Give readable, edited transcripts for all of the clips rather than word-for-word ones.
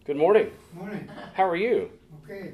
Good morning. Morning. How are you? Okay.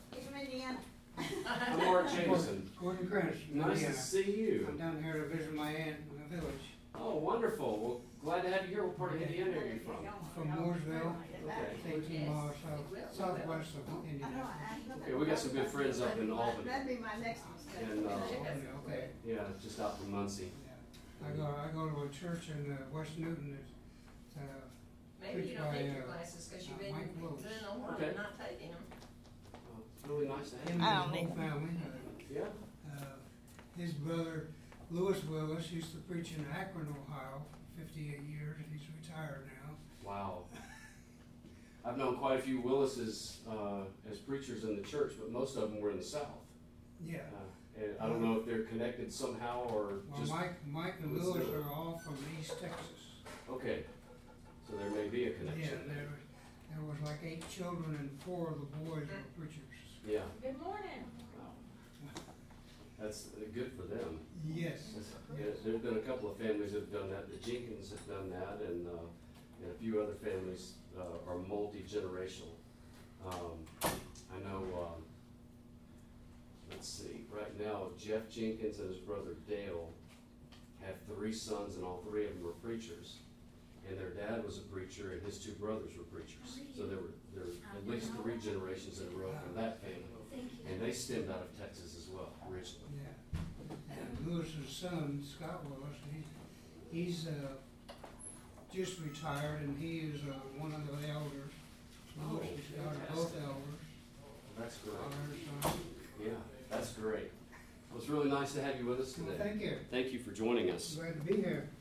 I'm Mark Jameson. Gordon Krantz. Nice to see you. I'm down here to visit my aunt in the village. Oh, wonderful. Well, glad to have you here. What part of Indiana are you from? From Mooresville. Okay. 18 miles southwest of Indiana. Okay, we got some good friends up in Albany. That'd be my next mistake. And, Okay. yeah, just out from Muncie. Yeah. I go to a church in West Newton that's Maybe you don't take your classes because you've been Mike Lewis. doing a while and not taking them. It's really nice to have Him you. and his whole family. Yeah. His brother, Lewis Willis, used to preach in Akron, Ohio, for 58 years. He's retired now. Wow. I've known quite a few Willises as preachers in the church, but most of them were in the South. Yeah. And I don't know if they're connected somehow or Well, just... Mike and Lewis are all from East Texas. Okay. So there may be a Yeah, connection. there was like 8 children and 4 of the boys were preachers. Yeah. Good morning. Wow. That's good for them. Yes. There's been a couple of families that have done that. The Jenkins have done that, and a few other families are multi-generational. I know, let's see, right now Jeff Jenkins and his brother Dale have 3 sons, and all 3 of them were preachers. And their dad was a preacher, and his 2 brothers were preachers. So there were at least 3 generations in a row from that family. And they stemmed out of Texas as well, originally. Yeah. And Lewis's son, Scott Willis, he's just retired, and he is one of the elders. Lewis is both elders. That's great. Father, son. Yeah, that's great. Well, it's really nice to have you with us today. Well, thank you. Thank you for joining us. Glad to be here.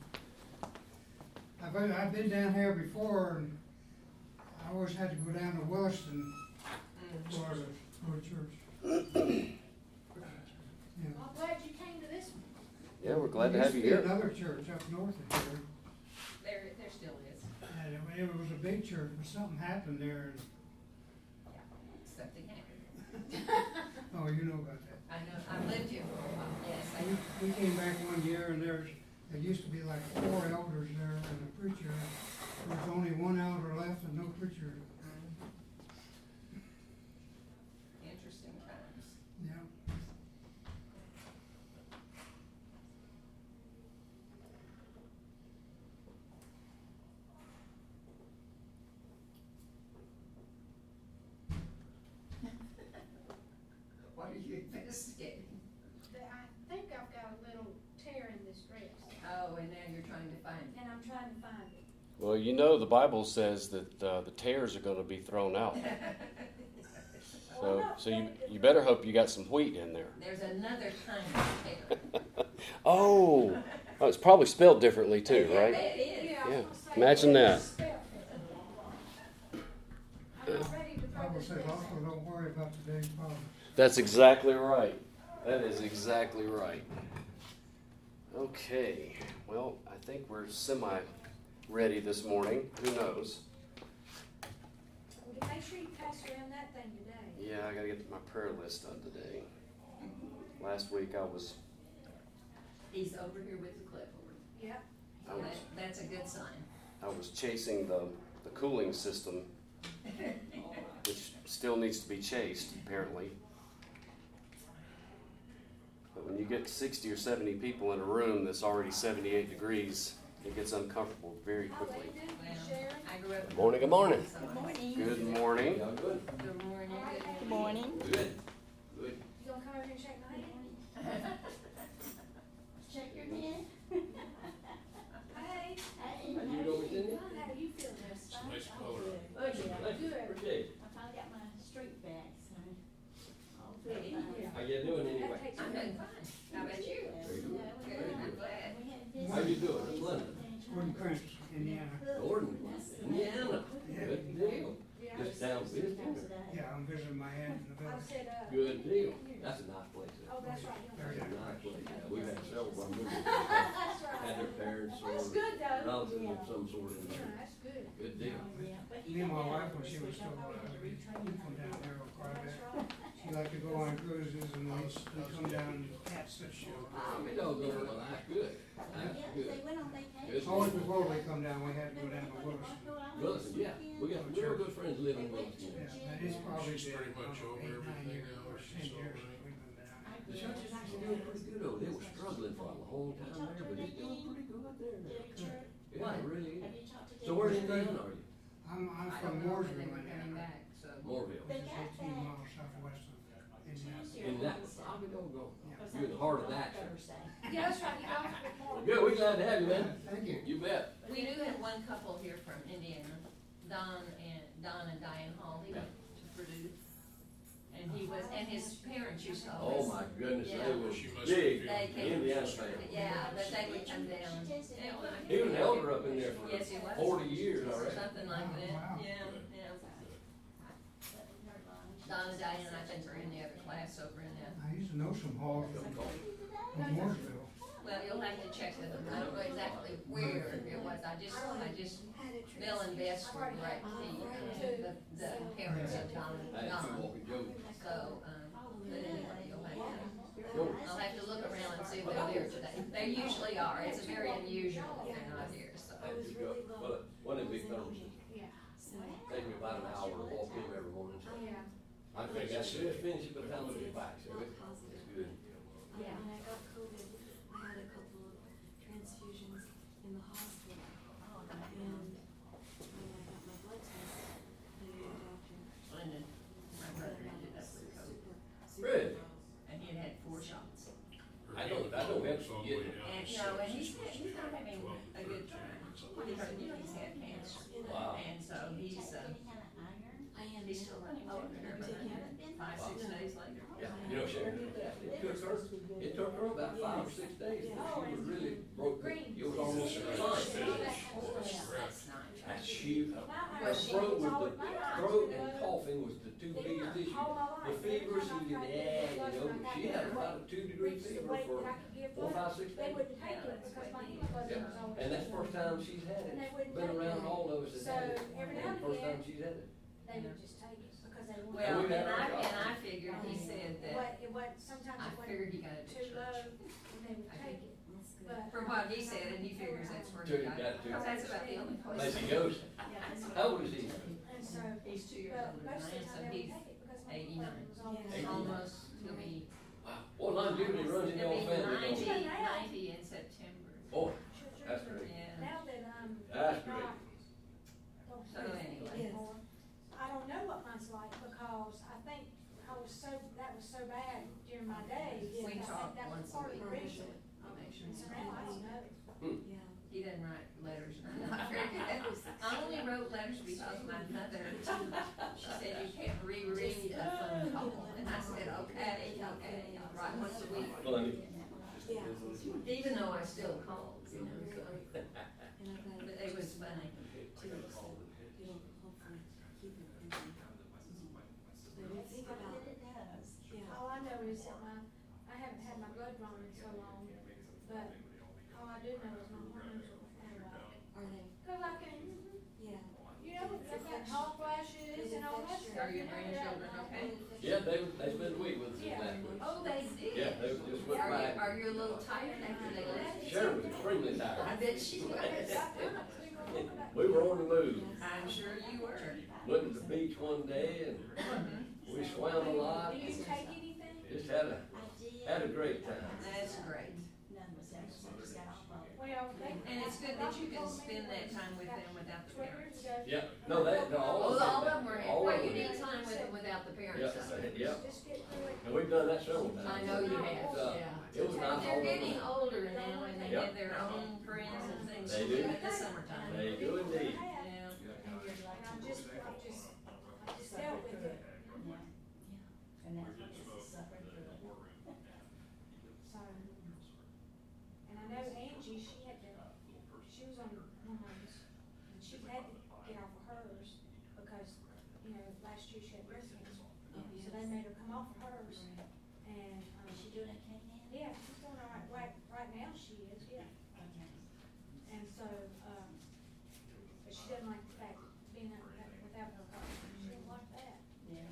I've been down here before, and I always had to go down to Williston for church. Yeah. I'm glad you came to this one. Yeah, we're glad to There have you used to here. be another church up north of here, There still is. and it was a big church, but something happened there. Something happened. Oh, you know about that. I know, I've lived here for a while, yes. We came back one year, and there used to be like 4 elders there and a preacher. There was only 1 elder left and no preacher. Interesting times. Yeah. What are you investigating? I think I've got a little tear in this dress, Oh, and now you're trying to find it. and I'm trying to find it. Well, you know the Bible says that the tares are going to be thrown out. So you better hope you got some wheat in there. There's another kind of tear. Oh, it's probably spelled differently too, Yeah, right? it is. Yeah, I was Yeah, gonna say, imagine that. it's spelled. I'm not ready to The throw Bible this says dress also out. don't worry about today's problems. That's exactly right. That is exactly right. Okay, well, I think we're semi-ready this morning. Who knows? Well, make sure you pass around that thing today. Yeah, I got to get my prayer list done today. Last week I was He's over here with the clipboard. Yep. I was That's a good sign. chasing the cooling system, which still needs to be chased, apparently. But when you get 60 or 70 people in a room that's already 78 degrees, it gets uncomfortable very How they quickly. do, Well, Sharon? I grew up. Good morning, good morning. Good morning. Good morning. Good morning. Good morning. Good. Good. You gonna come over here and shake my hand? Shake your hand. Hey. Hey. How do you feel this? Nice color. Oh, yeah, good. I finally got my streak back, so I'll feel fine. How you doing anyway? That takes I'm me- doing fine. How about you? Yeah, we Good, had- I'm glad. we had this- How you doing? I'm London. Gordon Krantz, Indiana. Gordon, Indiana. Yeah. Good deal. Yeah. Just down visiting. Yeah, I'm visiting my aunt in the I village. said, Good deal. That's a nice place. oh, that's right. Very That's a nice place. Yeah, we've had several of our movers That's had right. their parents or That's good though. relatives of some sort in Yeah, there. that's good. Good deal. Yeah, but Me and my wife, when she was still alive, we come down there quite a That's bit. right. She liked to go on cruises, and we come down and cat sit show. I mean, no, no, no, that's good. That's Yeah, good. they went on vacation. Good Always before we come down, we had to go down to Williston. Williston, yeah, we got real good friends living in Williston. Yeah, but it's probably She's been, pretty much over 8, 9 everything years, now, or she's 10 years over since we've been down. The church is actually doing pretty good over there. They were struggling for a long time there, but it's doing pretty good there now. Yeah, it really Have is. you talked to So where in Indiana are you? I'm I from don't know when they Mooresville, were coming Indiana, back, so. Mooresville. which is 18 miles southwest of Indiana. In that, I'll be doggone. You're in the heart of action. Yeah, that's right, you don't have to more. Good, we're glad to have you, man. Thank you. You bet. We do have one couple here from Indiana, Don and Diane Hall, he went to Purdue. And he was, and his parents used to always. Oh, my goodness, they Yeah. were She must big be They came. Indiana fans. Yeah, but they would come down. Yeah, He was an elder up in there for Yes, he was. 40 years, I reckon. Something like that, Wow. yeah. Don and Diane, I think, are in the other class over in that. I used to know some halls from Mooresville. Well, you'll have to check with them, I don't know exactly where it was, I just, Bill and Bess were great, the parents of Don and I had two Don. walking Joe. So, but anyway, you'll have Joe. I'll have to look around and see if they're there today. They usually are, it's very unusual if they're not here, so. I had to go, well, one of them big thermoses. Yeah. Take me about an hour to walk in every morning. So Yeah. I think that's it. Finish it by the time I get back, so it's good. Yeah, when I got COVID, I had a couple of transfusions in the hospital. And when I got my blood test, the doctor Lyndon, my brother ended up with COVID, Really? and he had had 4 shots. I don't help you get it. And, you know, and he's not having a good time. He's had cancer. Wow. And so he's I am. he's still running over here, but 5, 6 days later. Yeah, you know, Sharon did that. It took her about 5 or 6 days. She was really broke. It was almost a sign. That's nice. That's huge. Her throat and coughing was the two biggest issues. The fever, she did, she had about a 2-degree fever for 4, 5, 6 They days. wouldn't take it because my hemoglobin was always. And that's the first time she's had And they it. wouldn't Been take around it. all of us that had it. So, every now And and first then- time she's had it. They would just take it because they wanted. Well, we've had our and I figured, he said that, It wasn't, sometimes I it figured wasn't he got it too at low, church. and they would take it, but. From what he said, and he figures that's where he Took it, got got it. it to. Because that's about the only place. Maybe goes. How old is he? And so, He's 2 years but older than I most of am, the so time they he's would take it because my 89. hemoglobin was always. Yeah. almost, he'll be, Wow. Well, longevity runs in the old family, don't it? 90 in September. Boy, that's great. Yeah. Now that I'm. That's great. not- So anyway. I don't know what mine's like because I think that was so bad during my days. We I think talk that was once a part of week. the reason. I'll make sure. And so now I don't know. Yeah. He doesn't write letters, and I'm not very good at it. I only wrote letters because my mother, she said you can't reread a phone call. And I said, okay, I'll write once a week. Funny. Yeah. Even though I still called, you know, so, And I've got but it was funny. 2 weeks, so it'll hopefully keep it busy. But we think about, yeah. All I know is that I haven't had my blood drawn in so long, but all I do know is my hormones are out of whack. Are they? Cause I can, Yeah. you know, I've got hot flashes and all that stuff. Are your you know, grandchildren that- okay? Yeah, they spent a week with us Yeah. last week. Oh, they did? Yeah, they just went back. Are you a little tired after they left? Sharon was extremely I tired. bet she was. We were on the move. I'm sure you were. Went to the beach one day and we swam a lot. Do you take anything? Just had a great time. That's great. Well, they. And it's good that you can spend that time with them without the 12 parents. years ago. Yeah, no, all Oh, of them. all of them were, All well, of you them. need time with them without the parents. Yeah, so. yeah. Just get through it. And we've done that several times. I know you have, yeah. It was nice all They're over. getting older now and they Yeah. have their own friends and things They to do. do in the summertime. They do indeed. Yeah. And I just dealt with it. So, and I know Angie, she was on hormones, and she had to get off of hers because, you know, last year she had breast cancer. So they made her come off of hers, and, Is she doing okay now? yeah, she's doing all right, right now she is, yeah. And so, but she doesn't like the fact of being out without her husband, she didn't like that. Yeah.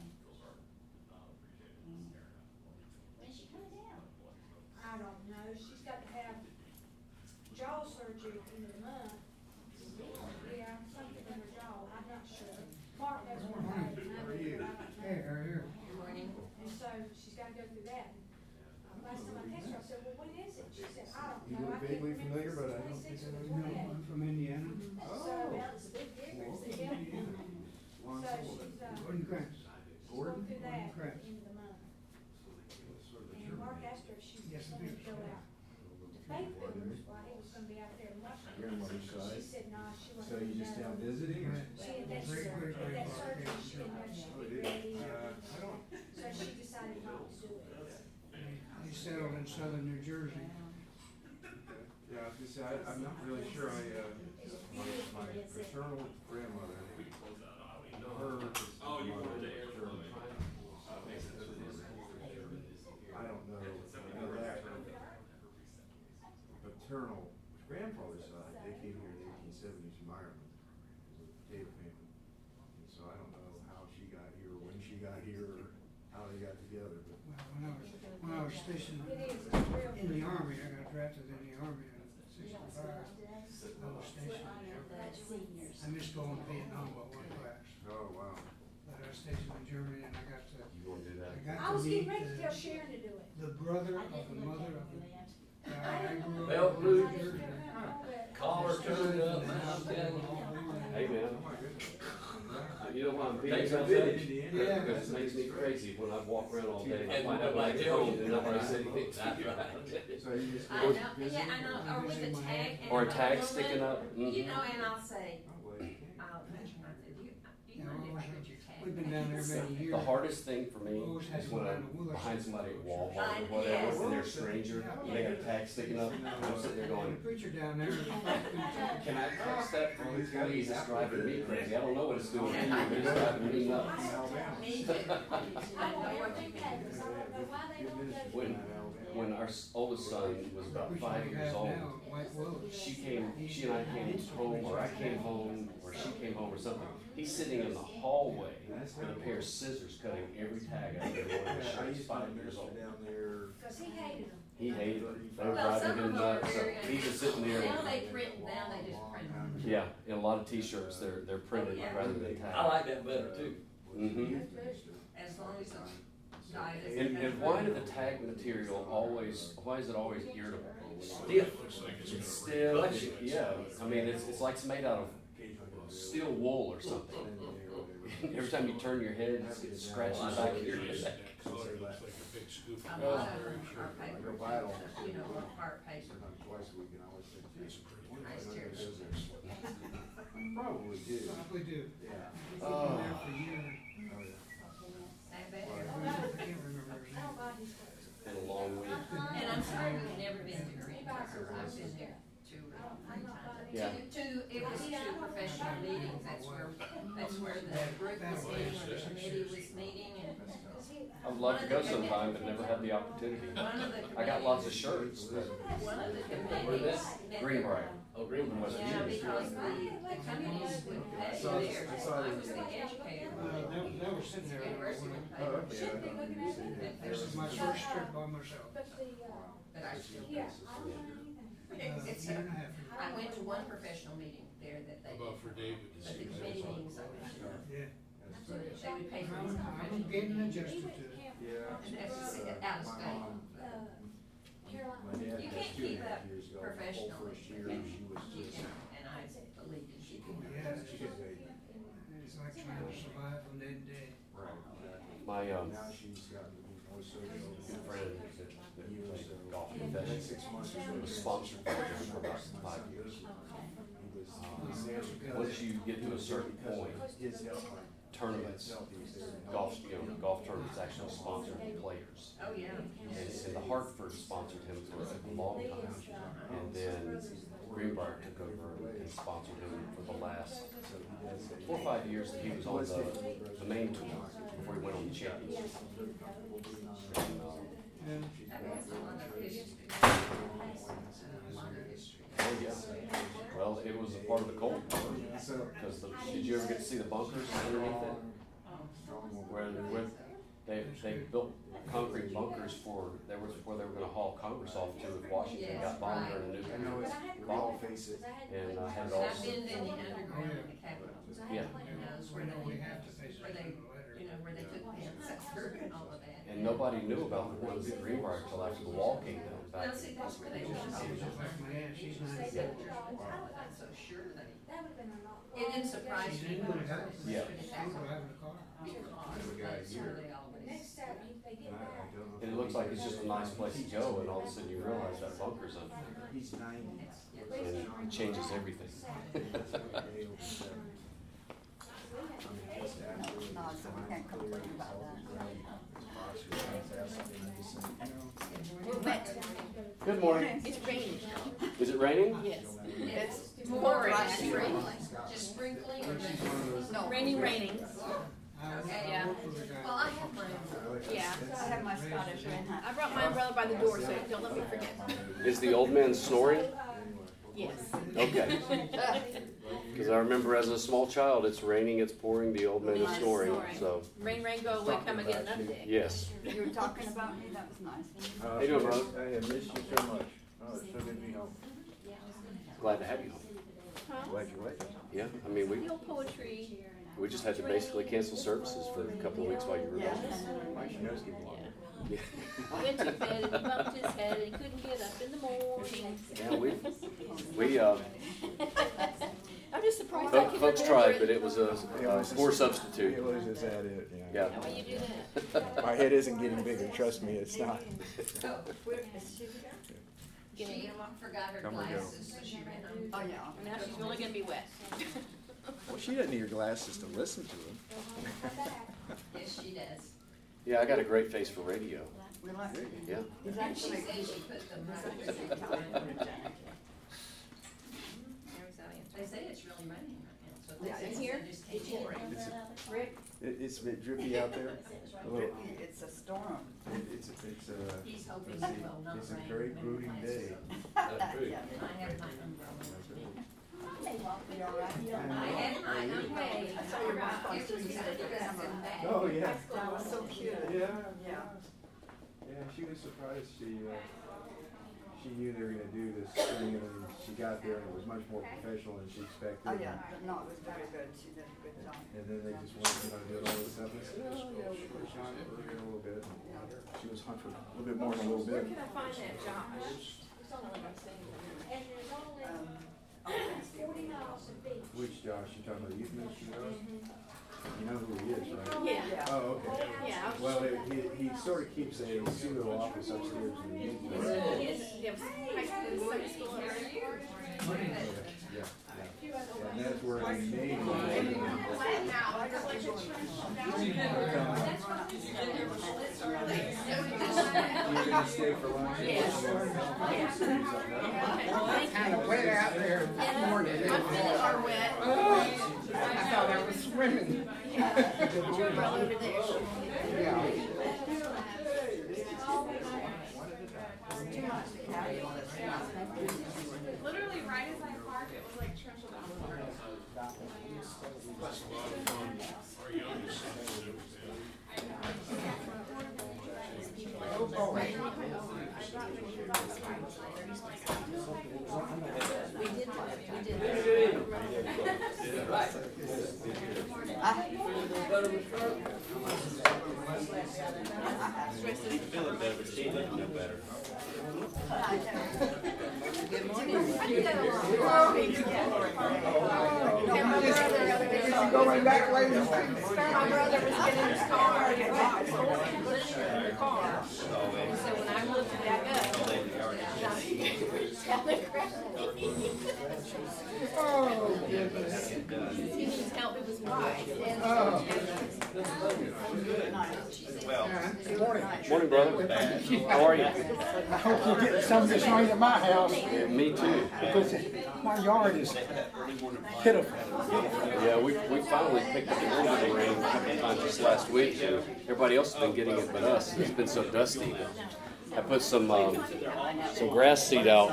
When's she coming down? I don't know, she's got to have jaw surgery surgery at the end of the month. Yeah, something in her jaw, I'm not sure. Mark knows more about it than I do, but I don't know. Hey, how are you? Good morning. And so she's gotta go through that. Last time I texted her, I said, well, when is it? She said, I don't know. You look I can't vaguely remember if familiar, it's but the I don't think 26th or I the know. No, 28th. I'm from Indiana. So, That's a big difference. Well, Yeah. Long so soul. she's, Gordon Krantz. she's going Gordon? through that at the Krantz. end of the month. Sort of a And Mark German. asked her if she Yes, I wanted do. to go out to Faith Builders while he was gonna be out there in Washington. Grandmother's She side. said, no, she So wasn't. you just down visiting or? She had that Great, surgery, great, great that Mark, surgery, yeah. she didn't know she'd Oh, be it is. ready, I don't, so she decided not to do it. He settled in southern New Jersey. yeah, I was gonna say, I'm not really sure, my paternal grandmother, her, Oh, you wanted to air German. I don't know, I know that. Paternal, grandfather's side, they came here in the 1870s from Ireland, as a potato family. And so I don't know how she got here, or when she got here, or how they got together, but. Well, when I was stationed It is, it's real. in the Army, I got drafted in the Army in '65. I was stationed there. I missed going to Vietnam by one class, Oh, wow. but I was stationed in Germany and I got to, You wanna do that? I got I to was getting meet ready to tell Sharon to do it. the brother of the mother of the guy I grew up Belt with. loop. in Jersey. Collar turned up, man, I'm telling you. Hey, man, Oh, my goodness. you know why I'm being Thanks for about visiting, that? Indiana. Because it makes me crazy when I walk around all day and I And find out when I get nobody home tells you. and nobody said anything. That's right. So you just I go know, visiting? yeah, I know, or with a tag. and Or a an tag envelope, sticking up. You Mhm. know, and I'll say, Oh, well, you can't. I'll mention, I said, do you Yeah, mind if well, I get your tag? We've been down there many years. The hardest thing for me Always had is to when go I'm down to Willis. behind somebody at Walmart I- or whatever, yes. and they're a stranger, and they got a tag sticking up, and I'm sitting there And the going, preacher down there. can I text that for you, please? It's driving me crazy. I don't know what it's doing to you, but it's driving me nuts. Alabama. Me too. I I know want what every you day, mean. because I don't know why they don't go. When our oldest son was about 5 years old, she and I came home, or I came home, or she came home or something. He's sitting in the hallway with a pair of scissors cutting every tag out of every one of his I shirts, used to 5 years old. down there. Because he hated them. He hated it. They were Well, driving some him of them are nuts, so very he's just sitting there. Now they print, now they just print. Yeah, in a lot of t-shirts, they're printed Oh, yeah. rather than tagged. I like that better too. Mhm. As long as the guy doesn't. And why do the tag material always, why is it always irritable? Stiff. It's still, yeah, I mean, it's like it's made out of steel wool or something. Every time you turn your head, it's getting scratched in the back of your head. A lot of our paper, you know, part paper. Sometimes twice a week, and I always think, geez, wonder if Nice I know chairs. those are- Probably do. Probably do. Yeah. He's been there for years. Oh, yeah. Stand I back. can't remember his I don't name. buy his clothes. Been a long week. And I'm sorry you've never been to Green Tucker, I've been there two or three times. Yeah. It was two professional meetings, that's where the group was meeting, or the committee was meeting, and Because he, I'd love to go sometime, but never had the opportunity. one of the. I got lots of shirts, but One of the Where committees. that? Greenbrier. Oh, green one. Yeah, because the committees would pay theirs, so I was the educator. They were sitting there. University would pay Oh, theirs. okay. shouldn't be looking at me. This is my first trip by myself. But the, But I still. yeah, I don't know anything. It's Year and a half. I went to one professional meeting there that they, About for David to but see. the committee meetings I went to, Yeah. so that they would pay for his I'm professional. getting He adjusted went to to it. camp. Yeah. And that's just out of My state. mom, Carolina. my dad You passed can't 2.5 keep up years ago. professionally, Whole first year, and she was you just, can, and I believe that she can. Yeah, she could be. it's like trying to survive from day to day. Right, exactly. My, Now she's gotten to be more social. good friend that played golf The next professionally 6 months is was sponsored by them for about 5 years. Once you get to a certain point, His health, tournaments, golf tournaments actually sponsor the players. Oh, yeah. And the Hartford sponsored him for a long time. And then Greenbrier took over and sponsored him for the last 4 or 5 years that he was on the main tour before he went on the championship. And, Yeah. That was a lot of history. oh yeah, well, it was a part of the Cold War, because did you ever get to see the bunkers underneath it? Where They built concrete bunkers where they were gonna haul Congress off to if Washington got bombed during the I know nuclear it's, we all face it. and had it I've all. been in the underground in the Capitol. Yeah. And those We where know we they, have to face where it they, sooner or later. you know, where they took Panzer and all of that. And nobody knew about the ones at Greenbrier till after the wall came down Well, back. see, that's where they were Just talking like my aunt, she's 97. I'm so sure they, That would've been a lot. it didn't surprise She's me. in good health. Yeah. She's driving a car. Because We got that's where here. they always. Next time, if they get I back. don't know. And it looks like it's just a nice place to go, and all of a sudden you realize that bunker's under. He's 90. And it changes everything. We're wet. Good morning. It's raining. Is it raining? Yes. It's pouring, sprinkling, just sprinkling or just. No, raining. Okay, yeah. Well, I have my umbrella. Yeah, I have my Scottish rain hat. I brought my umbrella by the door, so don't let me forget. Is the old man snoring? Yes. Okay. Because I remember as a small child, it's raining, it's pouring, the old man is snoring, so, Rain, go away, come again another day. yes. You were talking about me, that was nice. How you doing, brother? I have missed you so much. Oh, it's so good to be home. Glad to have you home. Huh? Glad you're right. Yeah, I mean, The old poetry. we just had to basically cancel services for a couple of weeks while you were gone. My nose getting long. Yeah. He went to bed and he bumped his head and he couldn't get up in the morning. Yeah, I'm just surprised I can folks remember tried, but it was a poor substitute. It was, is that it? Yeah. How you do that? My head isn't getting bigger, trust me, it's not. Oh, she forgot her Come and go. glasses, so she ran home. Oh, yeah. Now she's only gonna be wet. Well, she doesn't need her glasses to listen to them. Yes, she does. Yeah, I got a great face for radio. We like it. Yeah. It's And she actually. said she put them right at the same time. They say it's really raining right now, so they Yeah, say it's here? just take it. Rick? It's a bit drippy out there. A little. It's a storm. It's He's hoping it's it will not a rain. very when brooding my day. glasses Yeah. are- I have my umbrella with me. You all right? I had my umbrella. I saw your mom It was just in bag. Oh, yeah. That was so cute. Yeah. Yeah. Yeah, she was surprised. She knew they were gonna do this thing, and then she got there, and it was much more professional than she expected. Oh, yeah, but no, it was very good. She did a good job. And then they just wanted to do all this stuff. And I said, oh, yeah, we'll push on it for a little bit. She was hung for a little bit more than a little bit. Where can I find that, Josh? And there's only Okay. 40 miles of beach. Which Josh? You talking about the youth ministry Josh? You know who he is, right? Yeah. Yeah. Oh, okay. Yeah. Well, he sort of keeps a pseudo office upstairs in the youth Yes, ministry. you have high school, Sunday school, and everything. Yeah, yeah. And that's where they made You're gonna stay for lunch? Kind of wet out there this morning. My feet are wet. I thought I was swimming. Put your umbrella over there. Yeah. Literally right as I parked, it was like trestled down the road. Feeling better, but she looking no better. Good morning. Going that way. My brother was getting his car, and I was listening in the car. So when I looked back up, Oh, goodness. he needs help, it was wide. Oh. Well, Good morning. Morning, brother. How are you? I hope you get some of this rain at my house Yeah, me too. because my yard is pitiful. Yeah, we finally picked up a little bit of rain a couple of times this last week. Everybody else has been getting it but us. It's been so dusty. I put some grass seed out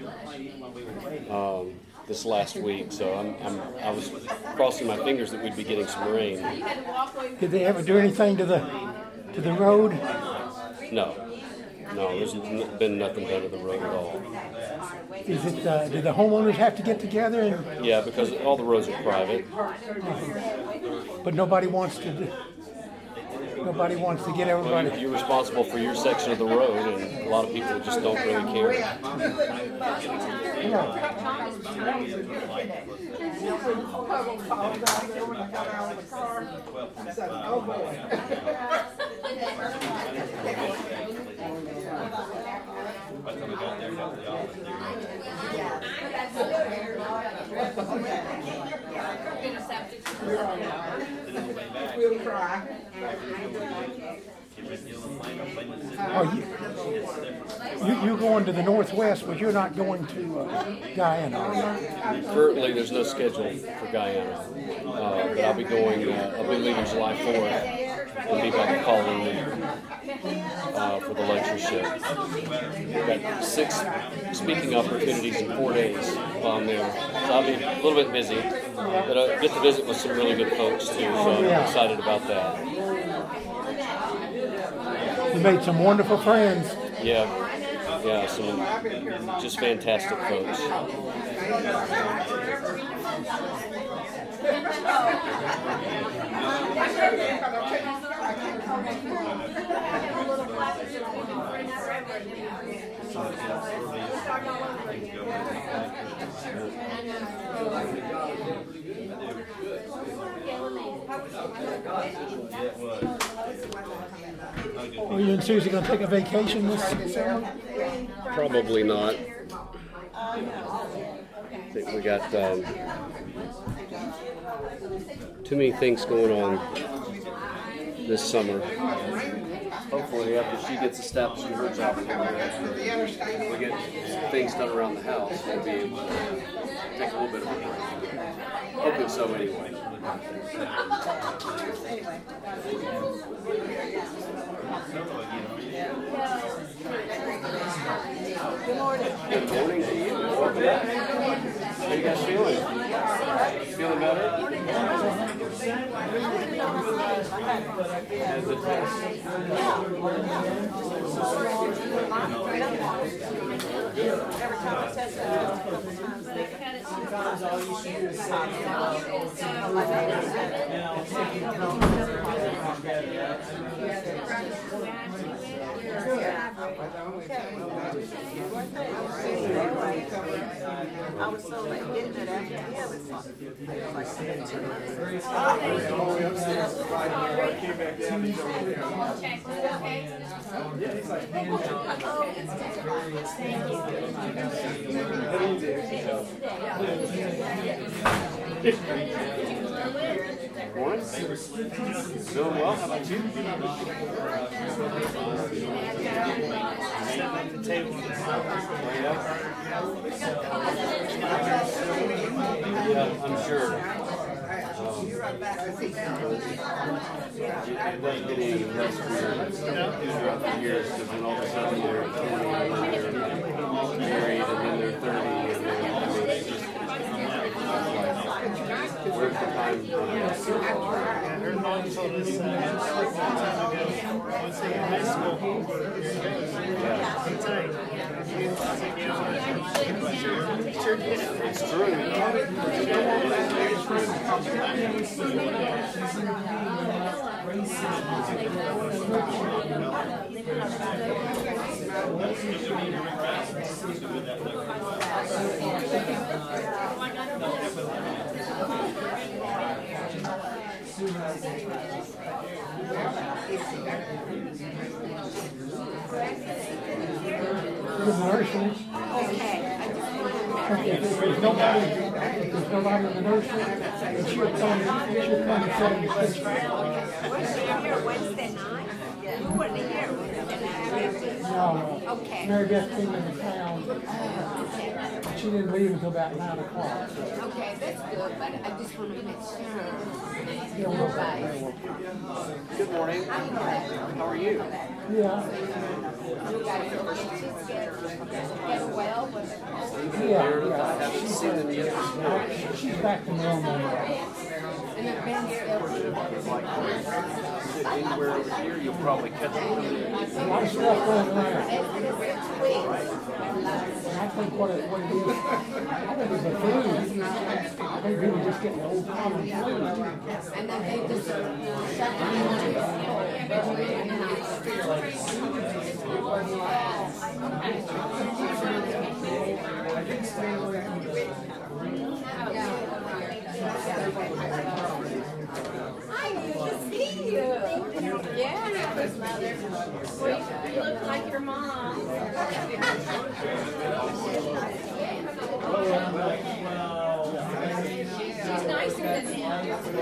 this last week, so I was crossing my fingers that we'd be getting some rain. Did they ever do anything to to the road? No, there's been nothing done to the road at all. Is it, do the homeowners have to get together and, Yeah, because all the roads are private. but nobody wants to get everybody? You're responsible for your section of the road, and a lot of people just don't really care. Oh, you're going to the northwest, but you're not going to Guyana. Currently, there's no schedule for Guyana, but I'll be leaving July 4th and be back in Colleen for the lectureship. We've got 6 speaking opportunities in 4 days while I'm there, so I'll be a little bit busy, but I get to visit with some really good folks too, so I'm excited about that. You made some wonderful friends. Yeah, some just fantastic folks. Are you and Susie going to take a vacation this summer? Probably not. I think we got too many things going on this summer. Hopefully, after she gets established in her job, we get things done around the house, we'll be able to take a little bit of a break. Hoping so, anyway. Good morning. Good morning to you. Welcome back. How you guys feeling? Feeling better? Has the test? Every time I test sometimes all you see is I was so late getting it after Morning. Doing well. How about you? Yeah, I'm sure. It doesn't get any less weird throughout the years, because then all of a sudden they're 20 and they're married and then they're 30 and then it's just where's the time? It's true. The nursery. Okay, if there's nobody in the nursery, then she'll come and sit in the kitchen. Was she here Wednesday night? You weren't here Wednesday night. No, Okay. Mary Beth came into town. She didn't leave until about 9 o'clock. Okay, that's good, but I just want to make sure. Yeah, Nobody. Good morning. How are you? Yeah. You guys get well with it? Yeah. I haven't seen them yet this morning. She's back to normal now. And the band's still. Sit anywhere over here, you'll probably catch it. A lot of stuff going around. I think what it is, I think it's a flu. I think people just get the old common flu. And then they just shut down. I need to see you. Yeah, mother. Well, you look like your mom. She's nicer than him.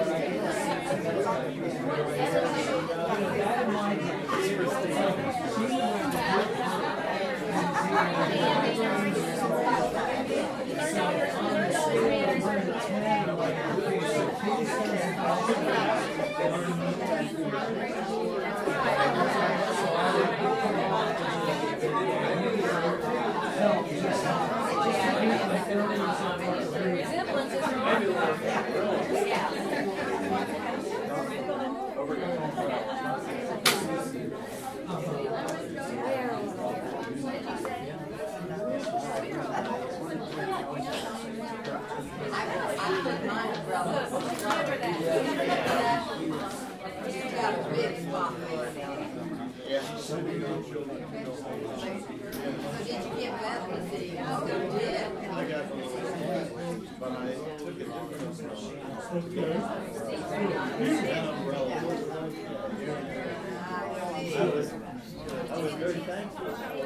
I was very thankful.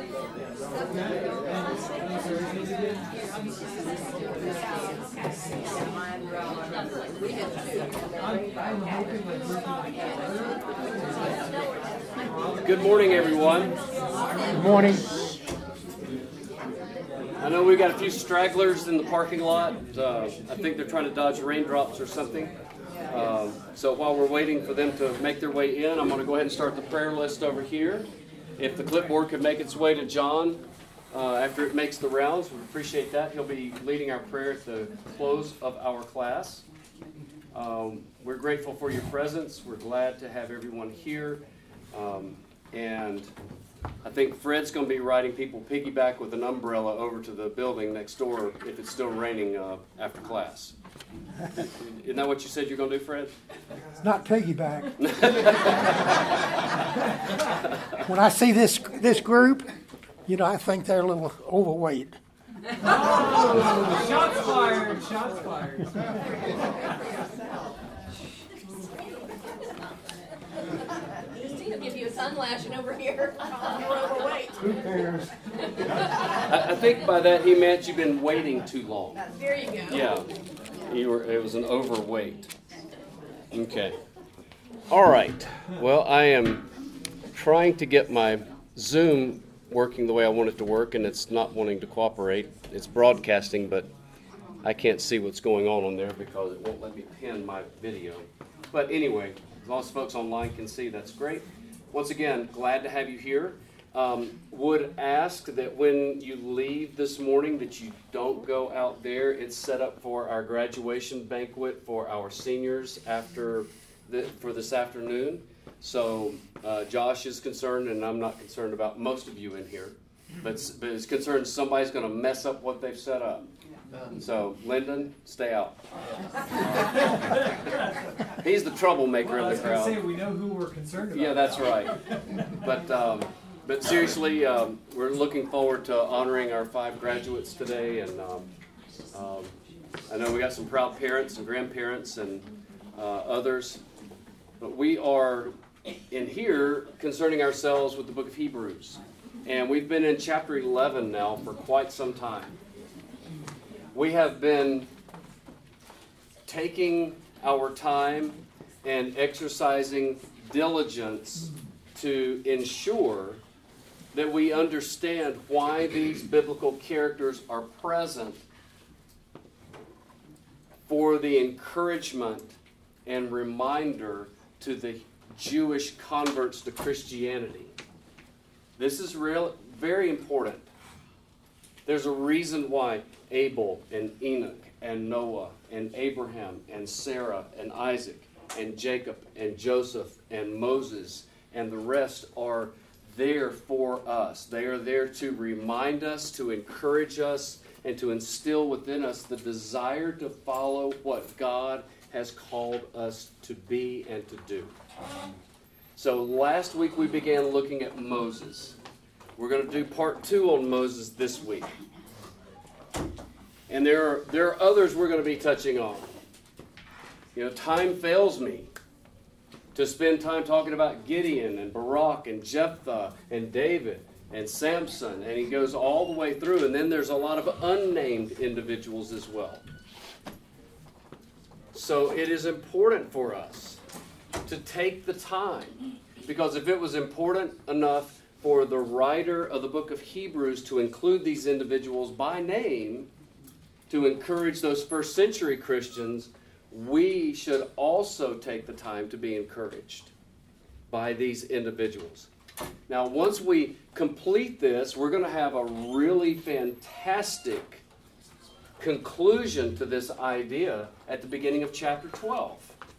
Good morning, everyone. Good morning. I know we've got a few stragglers in the parking lot. I think they're trying to dodge raindrops or something. So while we're waiting for them to make their way in, I'm going to go ahead and start the prayer list over here. If the clipboard could make its way to John after it makes the rounds, we'd appreciate that. He'll be leading our prayer at the close of our class. We're grateful for your presence. We're glad to have everyone here. And I think Fred's going to be riding people piggyback with an umbrella over to the building next door if it's still raining after class. Isn't that what you said you're going to do, Fred? Not piggyback. When I see this group, you know, I think they're a little overweight. Oh, shots fired! Shots fired! Christina will give you a sun lashing over here. You're overweight. Who cares? I think by that he meant you've been waiting too long. There you go. Yeah. It was an overweight. Okay. All right. Well, I am trying to get my Zoom working the way I want it to work, and it's not wanting to cooperate. It's broadcasting, but I can't see what's going on there because it won't let me pin my video. But anyway, as long as folks online can see, that's great. Once again, glad to have you here. Would ask that when you leave this morning that you don't go out there. It's set up for our graduation banquet for our seniors for this afternoon. So Josh is concerned, and I'm not concerned about most of you in here, but is concerned somebody's going to mess up what they've set up. So Lyndon, stay out. He's the troublemaker in the crowd. I was going to say, we know who we're concerned about. Yeah, that's right. But seriously, we're looking forward to honoring our 5 graduates today, and I know we got some proud parents and grandparents and others, but we are in here concerning ourselves with the book of Hebrews, and we've been in chapter 11 now for quite some time. We have been taking our time and exercising diligence to ensure that we understand why these biblical characters are present for the encouragement and reminder to the Jewish converts to Christianity. This is very important. There's a reason why Abel and Enoch and Noah and Abraham and Sarah and Isaac and Jacob and Joseph and Moses and the rest are there for us. They are there to remind us, to encourage us, and to instill within us the desire to follow what God has called us to be and to do. So last week we began looking at Moses. We're going to do part 2 on Moses this week. And there are others we're going to be touching on. You know, time fails me to spend time talking about Gideon and Barak and Jephthah and David and Samson. And he goes all the way through. And then there's a lot of unnamed individuals as well. So it is important for us to take the time. Because if it was important enough for the writer of the book of Hebrews to include these individuals by name, to encourage those first century Christians, we should also take the time to be encouraged by these individuals. Now, once we complete this, we're going to have a really fantastic conclusion to this idea at the beginning of chapter 12.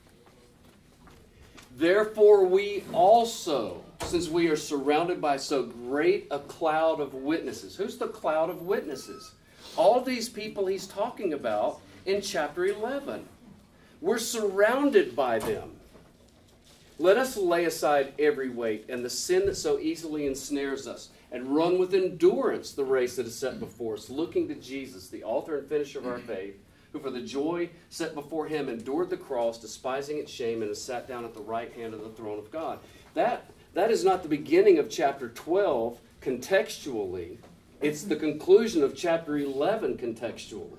Therefore, we also, since we are surrounded by so great a cloud of witnesses. Who's the cloud of witnesses? All these people he's talking about in chapter 11. We're surrounded by them. Let us lay aside every weight and the sin that so easily ensnares us, and run with endurance the race that is set before us, looking to Jesus, the author and finisher of our faith, who for the joy set before him endured the cross, despising its shame, and has sat down at the right hand of the throne of God. That is not the beginning of chapter 12 contextually. It's the conclusion of chapter 11 contextually.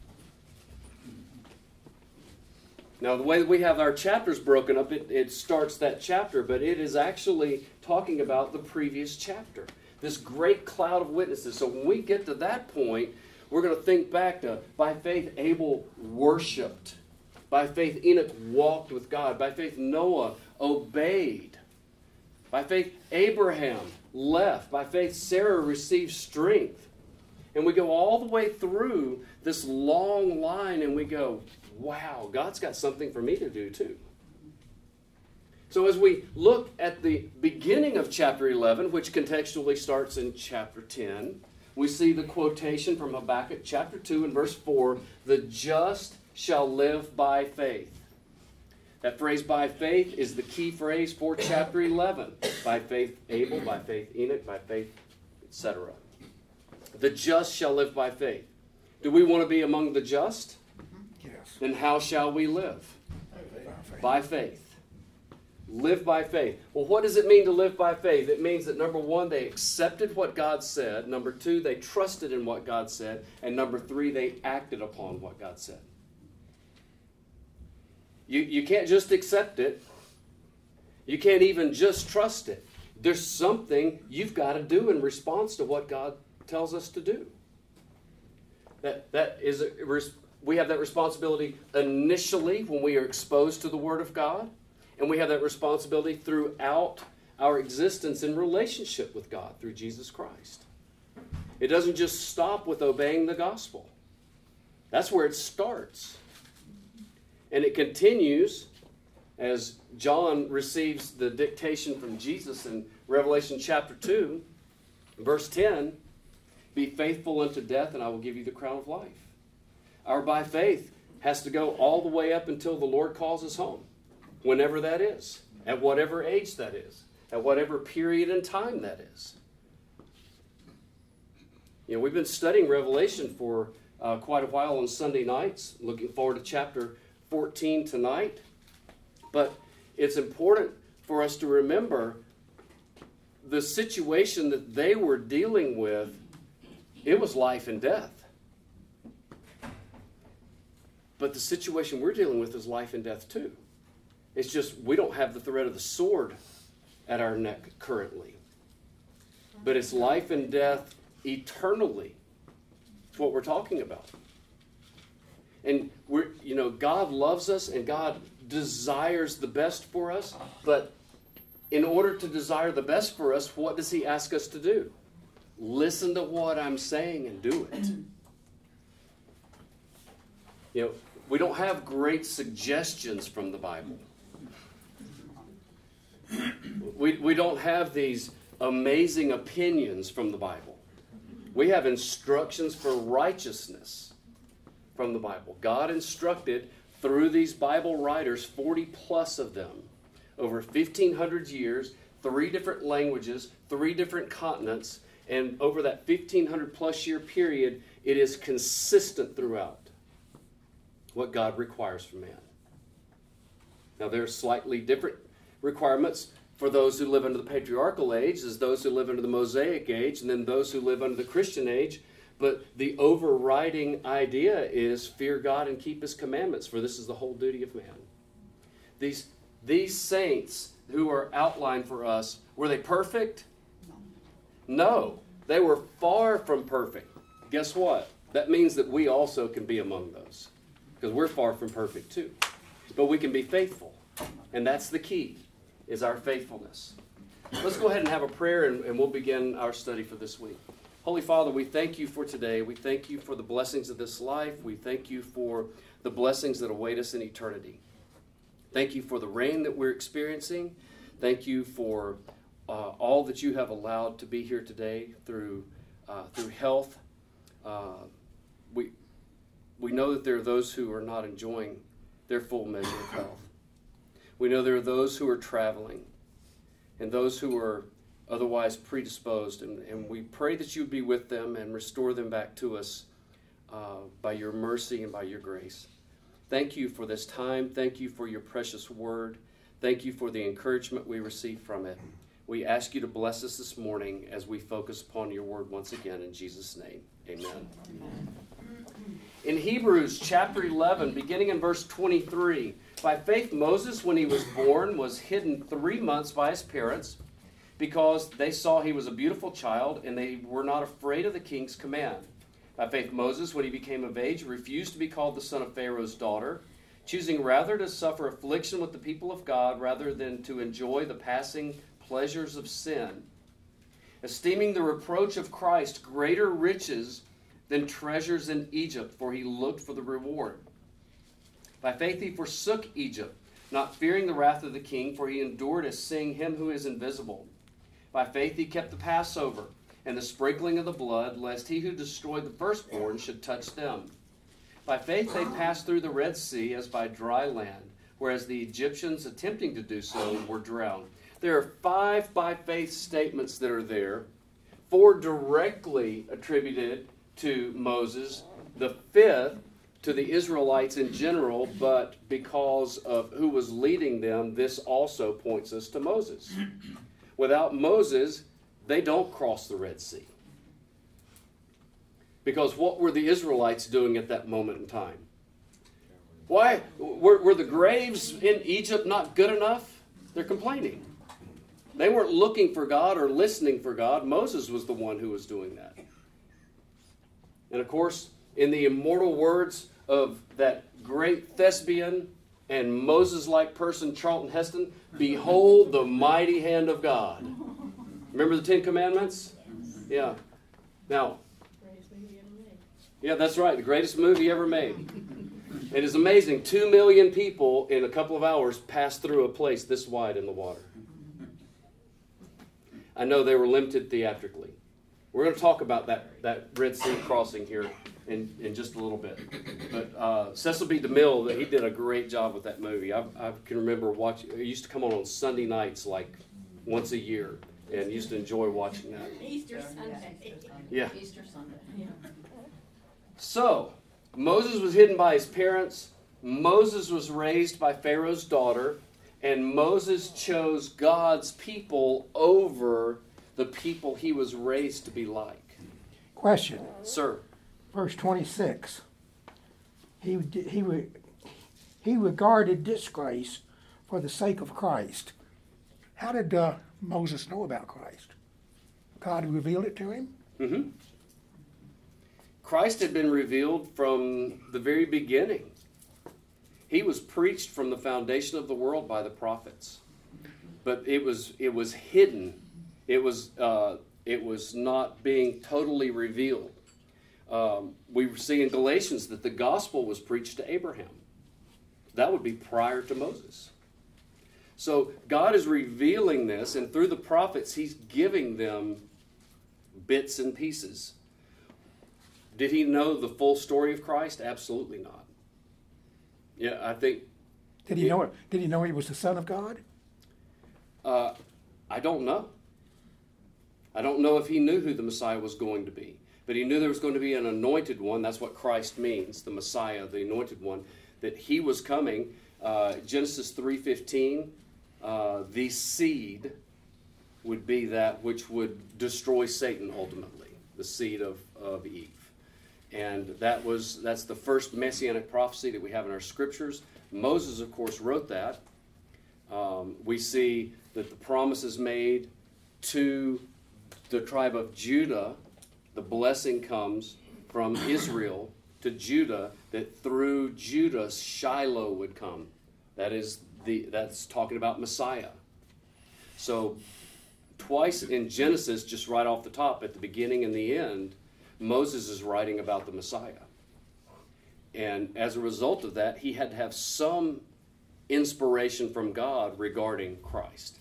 Now, the way that we have our chapters broken up, it starts that chapter, but it is actually talking about the previous chapter. This great cloud of witnesses. So when we get to that point, we're going to think back to, by faith, Abel worshipped. By faith, Enoch walked with God. By faith, Noah obeyed. By faith, Abraham left. By faith, Sarah received strength. And we go all the way through this long line and we go, wow, God's got something for me to do too. So as we look at the beginning of chapter 11, which contextually starts in chapter 10, we see the quotation from Habakkuk chapter 2 and verse 4, the just shall live by faith. That phrase by faith is the key phrase for chapter 11. By faith Abel, by faith Enoch, by faith, etc. The just shall live by faith. Do we want to be among the just? Yes. Then how shall we live? By faith. Live by faith. Well, what does it mean to live by faith? It means that, number one, they accepted what God said. Number two, they trusted in what God said. And number three, they acted upon what God said. You can't just accept it. You can't even just trust it. There's something you've got to do in response to what God tells us to do. We have that responsibility initially when we are exposed to the Word of God, and we have that responsibility throughout our existence in relationship with God through Jesus Christ. It doesn't just stop with obeying the gospel. That's where it starts. And it continues as John receives the dictation from Jesus in Revelation chapter 2, verse 10, be faithful unto death, and I will give you the crown of life. Our by faith has to go all the way up until the Lord calls us home, whenever that is, at whatever age that is, at whatever period in time that is. You know, we've been studying Revelation for quite a while on Sunday nights, looking forward to chapter 14 tonight. But it's important for us to remember the situation that they were dealing with. It was life and death. But the situation we're dealing with is life and death too. It's just we don't have the threat of the sword at our neck currently. But it's life and death eternally. That's what we're talking about. And God loves us and God desires the best for us. But in order to desire the best for us, what does he ask us to do? Listen to what I'm saying and do it. We don't have great suggestions from the Bible. We don't have these amazing opinions from the Bible. We have instructions for righteousness from the Bible. God instructed through these Bible writers, 40 plus of them, over 1,500 years, 3 different languages, 3 different continents, and over that 1,500 plus year period, it is consistent throughout what God requires from man. Now, there are slightly different requirements for those who live under the patriarchal age as those who live under the Mosaic age, and then those who live under the Christian age. But the overriding idea is fear God and keep His commandments, for this is the whole duty of man. These saints who are outlined for us, were they perfect? No. They were far from perfect. Guess what? That means that we also can be among those, because we're far from perfect too. But we can be faithful, and that's the key, is our faithfulness. Let's go ahead and have a prayer, and we'll begin our study for this week. Holy Father, we thank you for today. We thank you for the blessings of this life. We thank you for the blessings that await us in eternity. Thank you for the rain that we're experiencing. Thank you for all that you have allowed to be here today through health. We know that there are those who are not enjoying their full measure of health. We know there are those who are traveling and those who are otherwise predisposed, and we pray that you would be with them and restore them back to us by your mercy and by your grace. Thank you for this time. Thank you for your precious word. Thank you for the encouragement we receive from it. We ask you to bless us this morning as we focus upon your word once again in Jesus' name. Amen. In Hebrews chapter 11, beginning in verse 23, by faith Moses, when he was born, was hidden 3 months by his parents, because they saw he was a beautiful child, and they were not afraid of the king's command. By faith Moses, when he became of age, refused to be called the son of Pharaoh's daughter, choosing rather to suffer affliction with the people of God rather than to enjoy the passing pleasures of sin, esteeming the reproach of Christ greater riches than treasures in Egypt, for he looked for the reward. By faith he forsook Egypt, not fearing the wrath of the king, for he endured as seeing him who is invisible. By faith he kept the Passover and the sprinkling of the blood, lest he who destroyed the firstborn should touch them. By faith they passed through the Red Sea as by dry land, whereas the Egyptians attempting to do so were drowned. There are 5 by faith statements that are there, 4 directly attributed to Moses, the 5th to the Israelites in general, but because of who was leading them, this also points us to Moses. Without Moses, they don't cross the Red Sea. Because what were the Israelites doing at that moment in time? Why? Were the graves in Egypt not good enough? They're complaining. They weren't looking for God or listening for God. Moses was the one who was doing that. And of course, in the immortal words of that great thespian and Moses-like person, Charlton Heston, behold the mighty hand of God. Remember the 10 Commandments? Yeah. Now, yeah, that's right. The greatest movie ever made. It is amazing. 2 million people in a couple of hours passed through a place this wide in the water. I know they were limited theatrically. We're going to talk about that Red Sea crossing here in just a little bit. But Cecil B. DeMille, he did a great job with that movie. I can remember watching. It used to come on Sunday nights like once a year, and used to enjoy watching that. Easter Sunday. Yeah. Easter Sunday. Yeah. So, Moses was hidden by his parents. Moses was raised by Pharaoh's daughter. And Moses chose God's people over the people he was raised to be like. Question. Sir. Verse 26. He regarded disgrace for the sake of Christ. How did Moses know about Christ? God revealed it to him? Mm-hmm. Christ had been revealed from the very beginning. He was preached from the foundation of the world by the prophets, but it was hidden. It was not being totally revealed. We see in Galatians that the gospel was preached to Abraham. That would be prior to Moses. So God is revealing this, and through the prophets, he's giving them bits and pieces. Did he know the full story of Christ? Absolutely not. Yeah, I think... Did he know it? Did he know he was the Son of God? I don't know. I don't know if he knew who the Messiah was going to be. But he knew there was going to be an anointed one. That's what Christ means, the Messiah, the anointed one. That he was coming. Genesis 3:15, the seed would be that which would destroy Satan ultimately, the seed of Eve. And that's the first messianic prophecy that we have in our scriptures. Moses, of course, wrote that. We see that the promise is made to the tribe of Judah. The blessing comes from Israel to Judah, that through Judah Shiloh would come. That's talking about Messiah. So twice in Genesis, just right off the top, at the beginning and the end, Moses is writing about the Messiah. And as a result of that, he had to have some inspiration from God regarding Christ.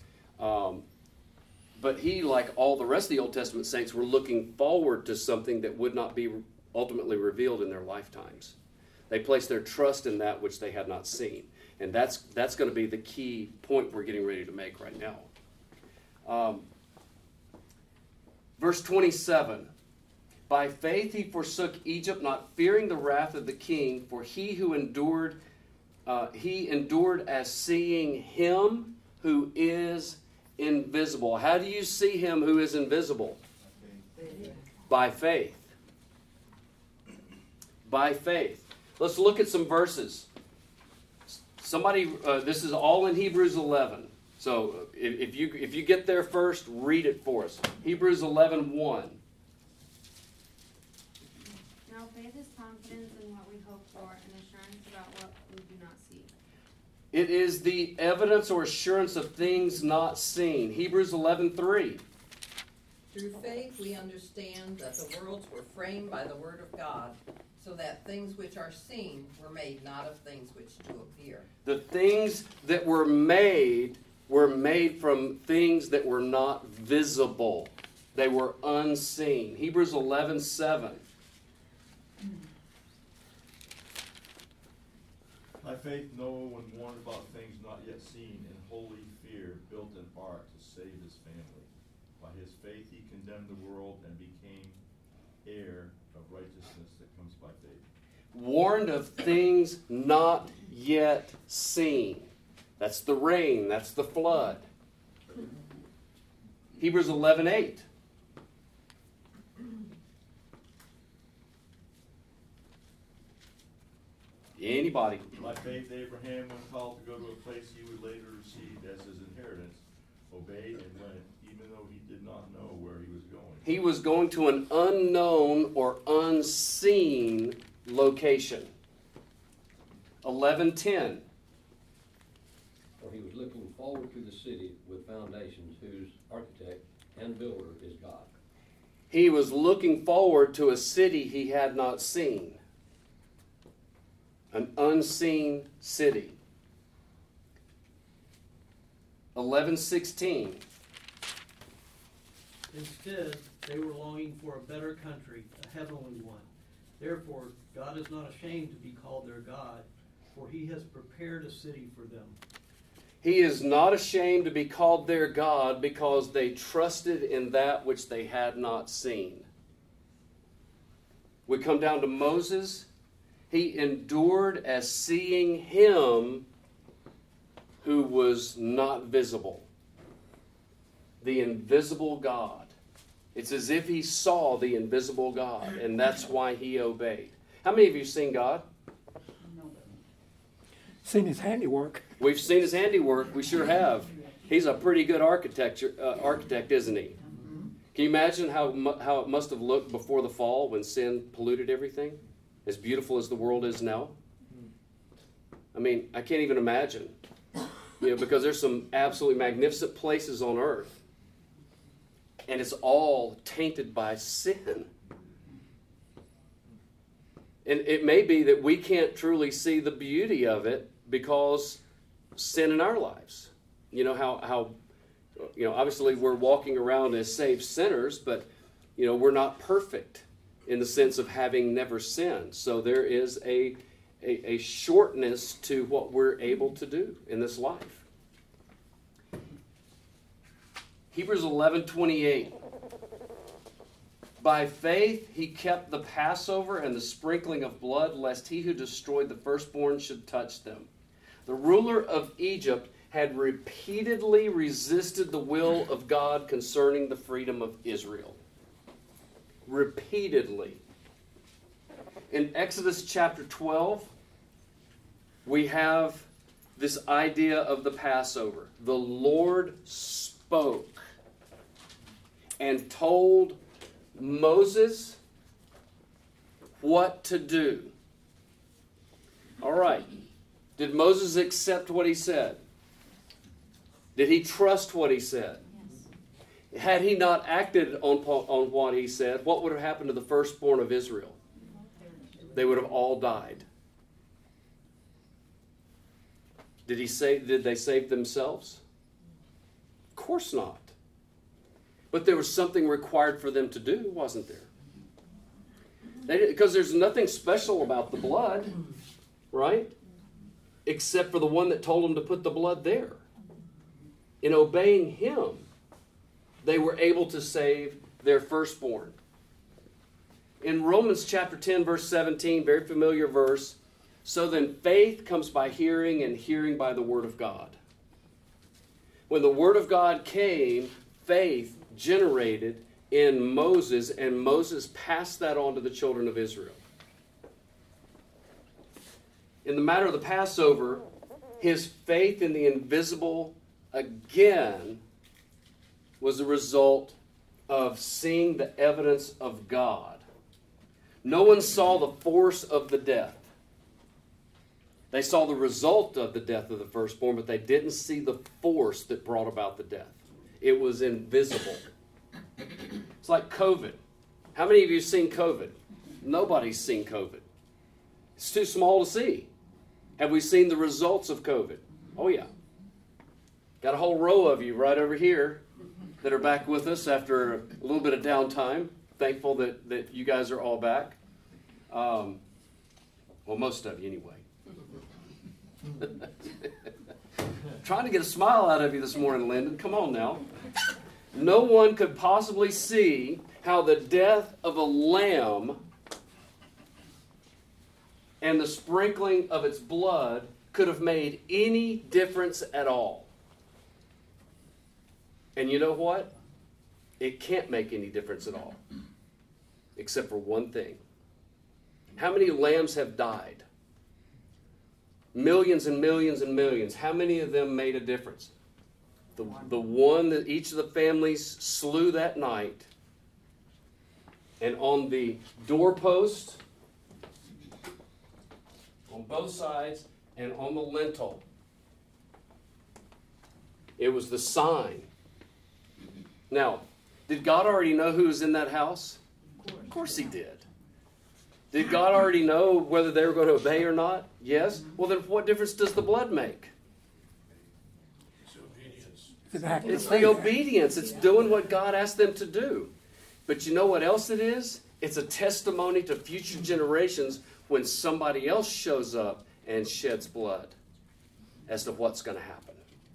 But he, like all the rest of the Old Testament saints, were looking forward to something that would not be ultimately revealed in their lifetimes. They placed their trust in that which they had not seen. And that's going to be the key point we're getting ready to make right now. Verse 27. By faith he forsook Egypt, not fearing the wrath of the king, for he endured as seeing him who is invisible. How do you see him who is invisible? By faith. By faith. Let's look at some verses. This is all in Hebrews 11. So if you get there first, read it for us. Hebrews 11:1. Now faith is confidence in what we hope for and assurance about what we do not see. It is the evidence or assurance of things not seen. Hebrews 11:3. Through faith we understand that the worlds were framed by the word of God, so that things which are seen were made not of things which do appear. The things that were made from things that were not visible. They were unseen. Hebrews 11:7. By faith Noah, when warned about things not yet seen, in holy fear built an ark to save his family. By his faith he condemned the world and became heir of righteousness that comes by faith. Warned of things not yet seen. That's the rain. That's the flood. Hebrews 11:8. Anybody? By faith Abraham, when called to go to a place he would later receive as his inheritance, obeyed and went, even though he did not know where he was going. He was going to an unknown or unseen location. 11:10. For he was looking forward to the city with foundations, whose architect and builder is God. He was looking forward to a city he had not seen. An unseen city. 11:16. Instead, they were longing for a better country, a heavenly one. Therefore, God is not ashamed to be called their God, for he has prepared a city for them. He is not ashamed to be called their God because they trusted in that which they had not seen. We come down to Moses. He endured as seeing him who was not visible. The invisible God. It's as if he saw the invisible God, and that's why he obeyed. How many of you have seen God? Seen his handiwork. We've seen his handiwork. We sure have. He's a pretty good architect, isn't he? Can you imagine how it must have looked before the fall when sin polluted everything? As beautiful as the world is now? I mean, I can't even imagine. Because there's some absolutely magnificent places on earth. And it's all tainted by sin. And it may be that we can't truly see the beauty of it because sin in our lives. You know, how obviously we're walking around as saved sinners, but, we're not perfect in the sense of having never sinned. So there is a shortness to what we're able to do in this life. Hebrews 11:28. By faith he kept the Passover and the sprinkling of blood, lest he who destroyed the firstborn should touch them. The ruler of Egypt had repeatedly resisted the will of God concerning the freedom of Israel. Repeatedly. In Exodus chapter 12, we have this idea of the Passover. The Lord spoke and told Moses what to do. All right. Did Moses accept what he said? Did he trust what he said? Yes. Had he not acted on what he said, what would have happened to the firstborn of Israel? They would have all died. Did they save themselves? Of course not. But there was something required for them to do, wasn't there? Because there's nothing special about the blood, right? Except for the one that told them to put the blood there. In obeying him, they were able to save their firstborn. In Romans chapter 10, verse 17, very familiar verse, so then faith comes by hearing, and hearing by the word of God. When the word of God came, faith generated in Moses, and Moses passed that on to the children of Israel. In the matter of the Passover, his faith in the invisible again was the result of seeing the evidence of God. No one saw the force of the death. They saw the result of the death of the firstborn, but they didn't see the force that brought about the death. It was invisible. It's like COVID. How many of you have seen COVID? Nobody's seen COVID. It's too small to see. Have we seen the results of COVID? Oh, yeah. Got a whole row of you right over here that are back with us after a little bit of downtime. Thankful that you guys are all back. Well, most of you anyway. Trying to get a smile out of you this morning, Lyndon. Come on now. No one could possibly see how the death of a lamb and the sprinkling of its blood could have made any difference at all. And you know what? It can't make any difference at all. Except for one thing. How many lambs have died? Millions and millions and millions. How many of them made a difference? The one that each of the families slew that night. And on the doorpost, on both sides, and on the lintel, it was the sign. Now, did God already know who was in that house? Of course he did. Did God already know whether they were going to obey or not? Yes. Well, then what difference does the blood make? It's the obedience. It's doing what God asked them to do. But you know what else it is? It's a testimony to future generations when somebody else shows up and sheds blood as to what's going to happen.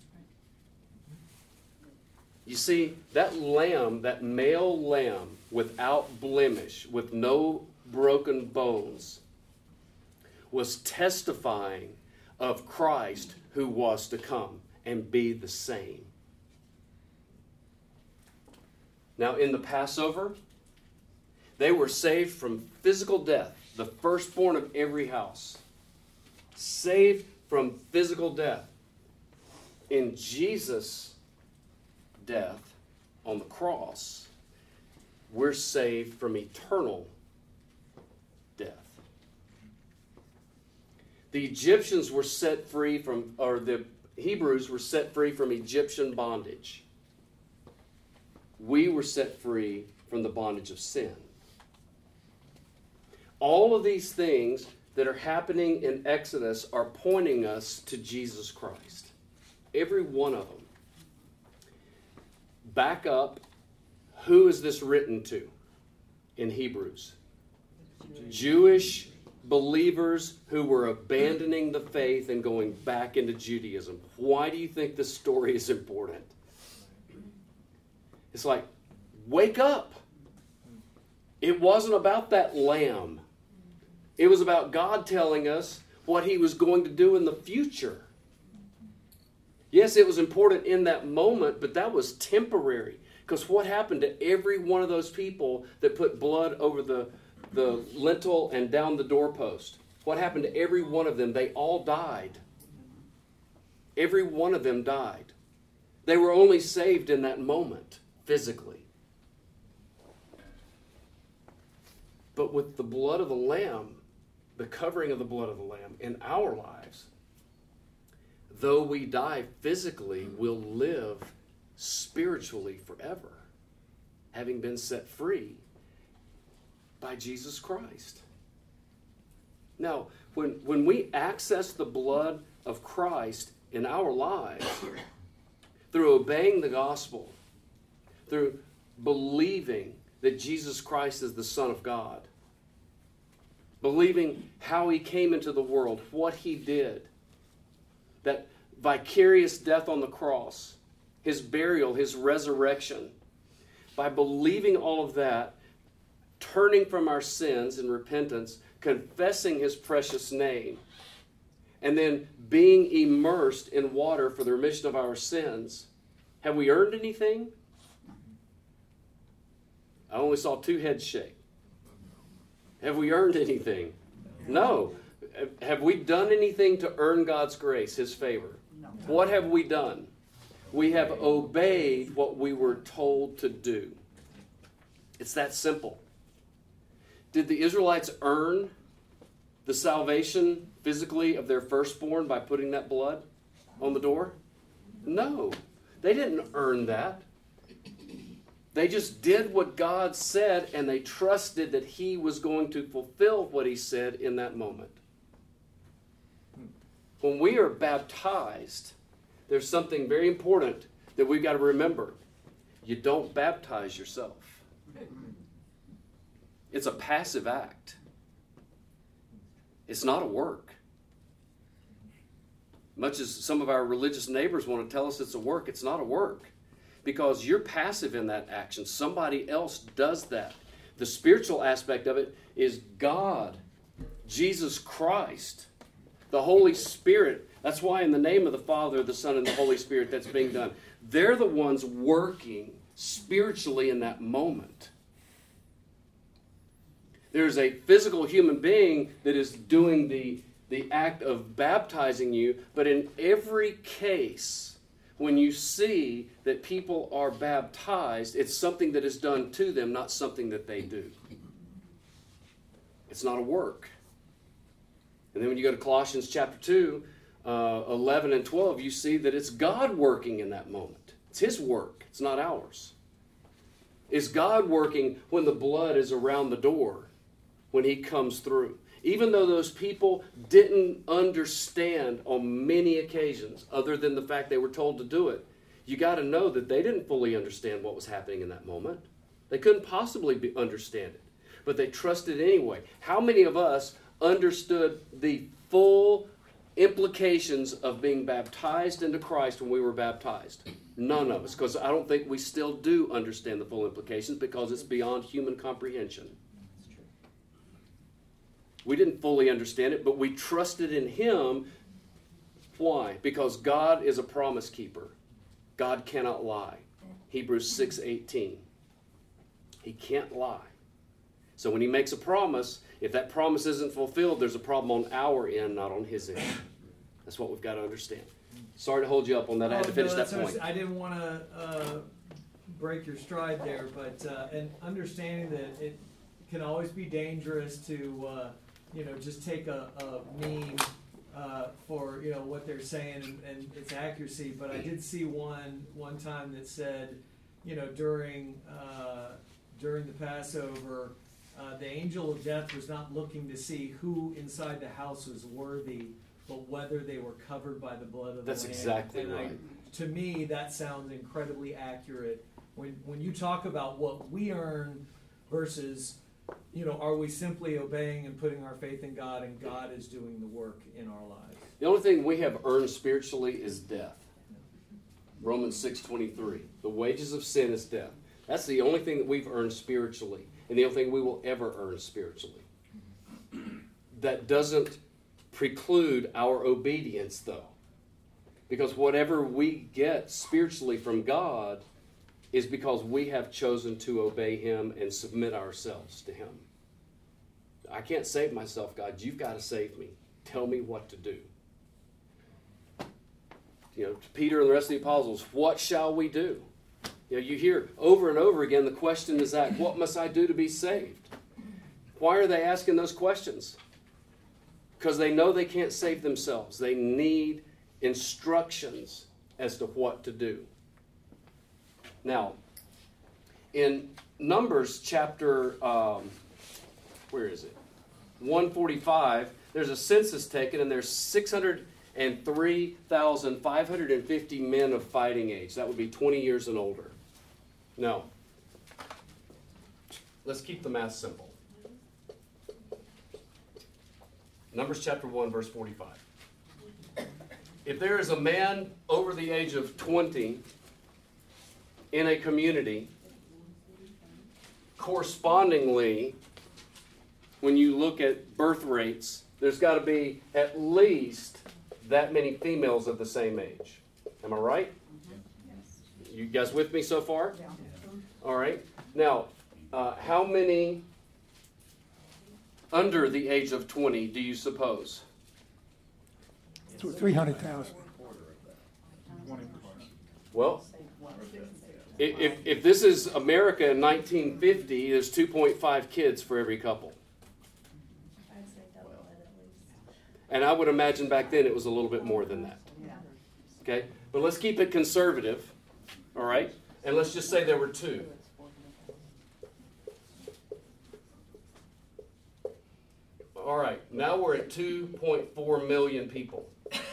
You see, that lamb, that male lamb, without blemish, with no broken bones, was testifying of Christ who was to come and be the same. Now, in the Passover, they were saved from physical death, the firstborn of every house. Saved from physical death. In Jesus' death on the cross, we're saved from eternal death. The Egyptians were set free from, or the Hebrews were set free from Egyptian bondage. We were set free from the bondage of sin. All of these things that are happening in Exodus are pointing us to Jesus Christ. Every one of them. Back up. Who is this written to in Hebrews? Jewish believers who were abandoning the faith and going back into Judaism. Why do you think this story is important? It's like, wake up. It wasn't about that lamb. It was about God telling us what he was going to do in the future. Yes, it was important in that moment, but that was temporary. Because what happened to every one of those people that put blood over the lintel and down the doorpost? What happened to every one of them? They all died. Every one of them died. They were only saved in that moment, physically. But with the blood of the Lamb, the covering of the blood of the Lamb in our lives, though we die physically, we'll live spiritually forever, having been set free by Jesus Christ. Now, when we access the blood of Christ in our lives, through obeying the gospel, through believing that Jesus Christ is the Son of God, believing how he came into the world, what he did, that vicarious death on the cross, his burial, his resurrection, by believing all of that, turning from our sins in repentance, confessing his precious name, and then being immersed in water for the remission of our sins, have we earned anything? I only saw 2 heads shake. Have we earned anything? No. Have we done anything to earn God's grace, his favor? No. What have we done? We have obeyed what we were told to do. It's that simple. Did the Israelites earn the salvation physically of their firstborn by putting that blood on the door? No. They didn't earn that. They just did what God said, and they trusted that he was going to fulfill what he said in that moment. When we are baptized, there's something very important that we've got to remember. You don't baptize yourself. It's a passive act. It's not a work. Much as some of our religious neighbors want to tell us it's a work, it's not a work. Because you're passive in that action. Somebody else does that. The spiritual aspect of it is God, Jesus Christ, the Holy Spirit. That's why in the name of the Father, the Son, and the Holy Spirit that's being done. They're the ones working spiritually in that moment. There's a physical human being that is doing the act of baptizing you, but in every case, when you see that people are baptized, it's something that is done to them, not something that they do. It's not a work. And then when you go to Colossians chapter 2, 11 and 12, you see that it's God working in that moment. It's his work. It's not ours. Is God working when the blood is around the door, when he comes through? Even though those people didn't understand on many occasions, other than the fact they were told to do it, you got to know that they didn't fully understand what was happening in that moment. They couldn't possibly understand it, but they trusted anyway. How many of us understood the full implications of being baptized into Christ when we were baptized? None of us, because I don't think we still do understand the full implications because it's beyond human comprehension. We didn't fully understand it, but we trusted in him. Why? Because God is a promise keeper. God cannot lie. Hebrews 6:18. He can't lie. So when he makes a promise, if that promise isn't fulfilled, there's a problem on our end, not on his end. That's what we've got to understand. Sorry to hold you up on that. I had to finish that point. I didn't want to break your stride there, but and understanding that it can always be dangerous to just take a meme for what they're saying and its accuracy. But I did see one time that said, during the Passover, the angel of death was not looking to see who inside the house was worthy, but whether they were covered by the blood of the Lamb. That's exactly And right. To me, that sounds incredibly accurate. When you talk about what we earn versus, are we simply obeying and putting our faith in God, and God is doing the work in our lives? The only thing we have earned spiritually is death. Romans 6:23. The wages of sin is death. That's the only thing that we've earned spiritually, and the only thing we will ever earn spiritually. That doesn't preclude our obedience, though. Because whatever we get spiritually from God is because we have chosen to obey Him and submit ourselves to Him. I can't save myself, God. You've got to save me. Tell me what to do. To Peter and the rest of the apostles, what shall we do? You hear over and over again the question is that, what must I do to be saved? Why are they asking those questions? Because they know they can't save themselves. They need instructions as to what to do. Now, in Numbers chapter, 145, there's a census taken, and there's 603,550 men of fighting age. That would be 20 years and older. Now, let's keep the math simple. Numbers chapter 1, verse 45. If there is a man over the age of 20 in a community, correspondingly, when you look at birth rates, there's got to be at least that many females of the same age. Am I right? You guys with me so far? Yeah. All right. Now, how many under the age of 20 do you suppose? 300,000. Well, if this is America in 1950, there's 2.5 kids for every couple. And I would imagine back then it was a little bit more than that. Okay? But let's keep it conservative. All right? And let's just say there were 2. All right. Now we're at 2.4 million people.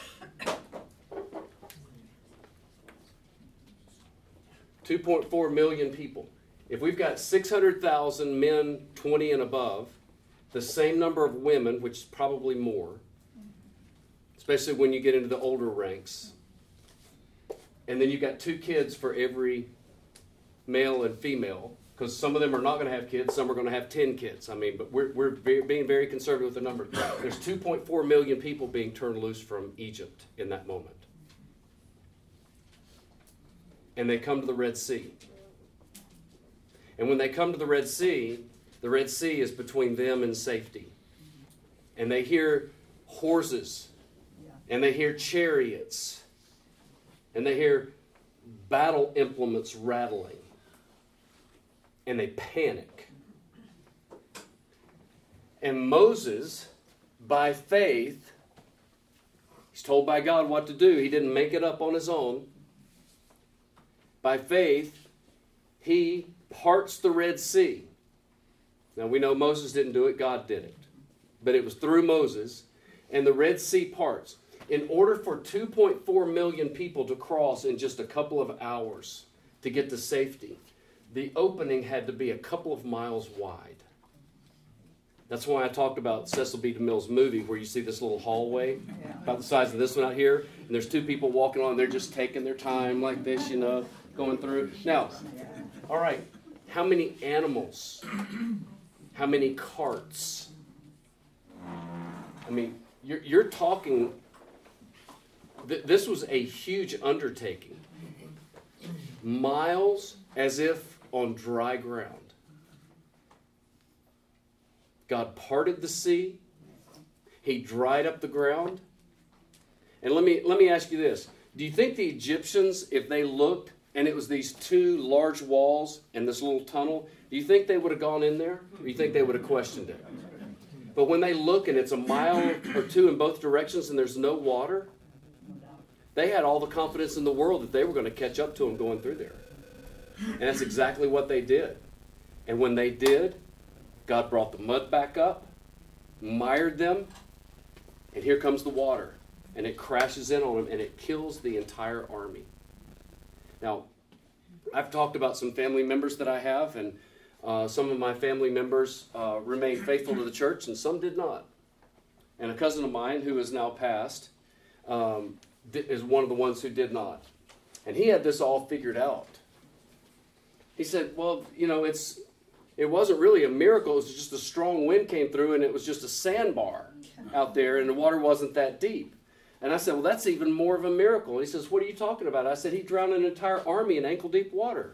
2.4 million people. If we've got 600,000 men 20 and above, the same number of women, which is probably more, especially when you get into the older ranks, and then you've got 2 kids for every male and female, because some of them are not going to have kids, some are going to have 10 kids. But we're being very conservative with the number. There's 2.4 million people being turned loose from Egypt in that moment. And they come to the Red Sea. And when they come to the Red Sea is between them and safety. And they hear horses, and they hear chariots, and they hear battle implements rattling, and they panic. And Moses, by faith, he's told by God what to do. He didn't make it up on his own. By faith, he parts the Red Sea. Now we know Moses didn't do it, God did it. But it was through Moses, and the Red Sea parts. In order for 2.4 million people to cross in just a couple of hours to get to safety, the opening had to be a couple of miles wide. That's why I talked about Cecil B. DeMille's movie, where you see this little hallway about the size of this one out here, and there's 2 people walking on, they're just taking their time like this, going through. Now, all right, how many animals? How many carts? You're talking, this was a huge undertaking. Miles as if on dry ground. God parted the sea. He dried up the ground. And let me ask you this. Do you think the Egyptians, if they looked and it was these 2 large walls and this little tunnel, do you think they would have gone in there? Or do you think they would have questioned it? But when they look and it's a mile or 2 in both directions and there's no water, they had all the confidence in the world that they were going to catch up to them going through there. And that's exactly what they did. And when they did, God brought the mud back up, mired them, and here comes the water. And it crashes in on them, and it kills the entire army. Now, I've talked about some family members that I have, and some of my family members remained faithful to the church, and some did not. And a cousin of mine, who is now passed, is one of the ones who did not. And he had this all figured out. He said, well, you know, it wasn't really a miracle. It was just a strong wind came through, and it was just a sandbar out there, and the water wasn't that deep. And I said, well, that's even more of a miracle. And he says, what are you talking about? I said, he drowned an entire army in ankle-deep water.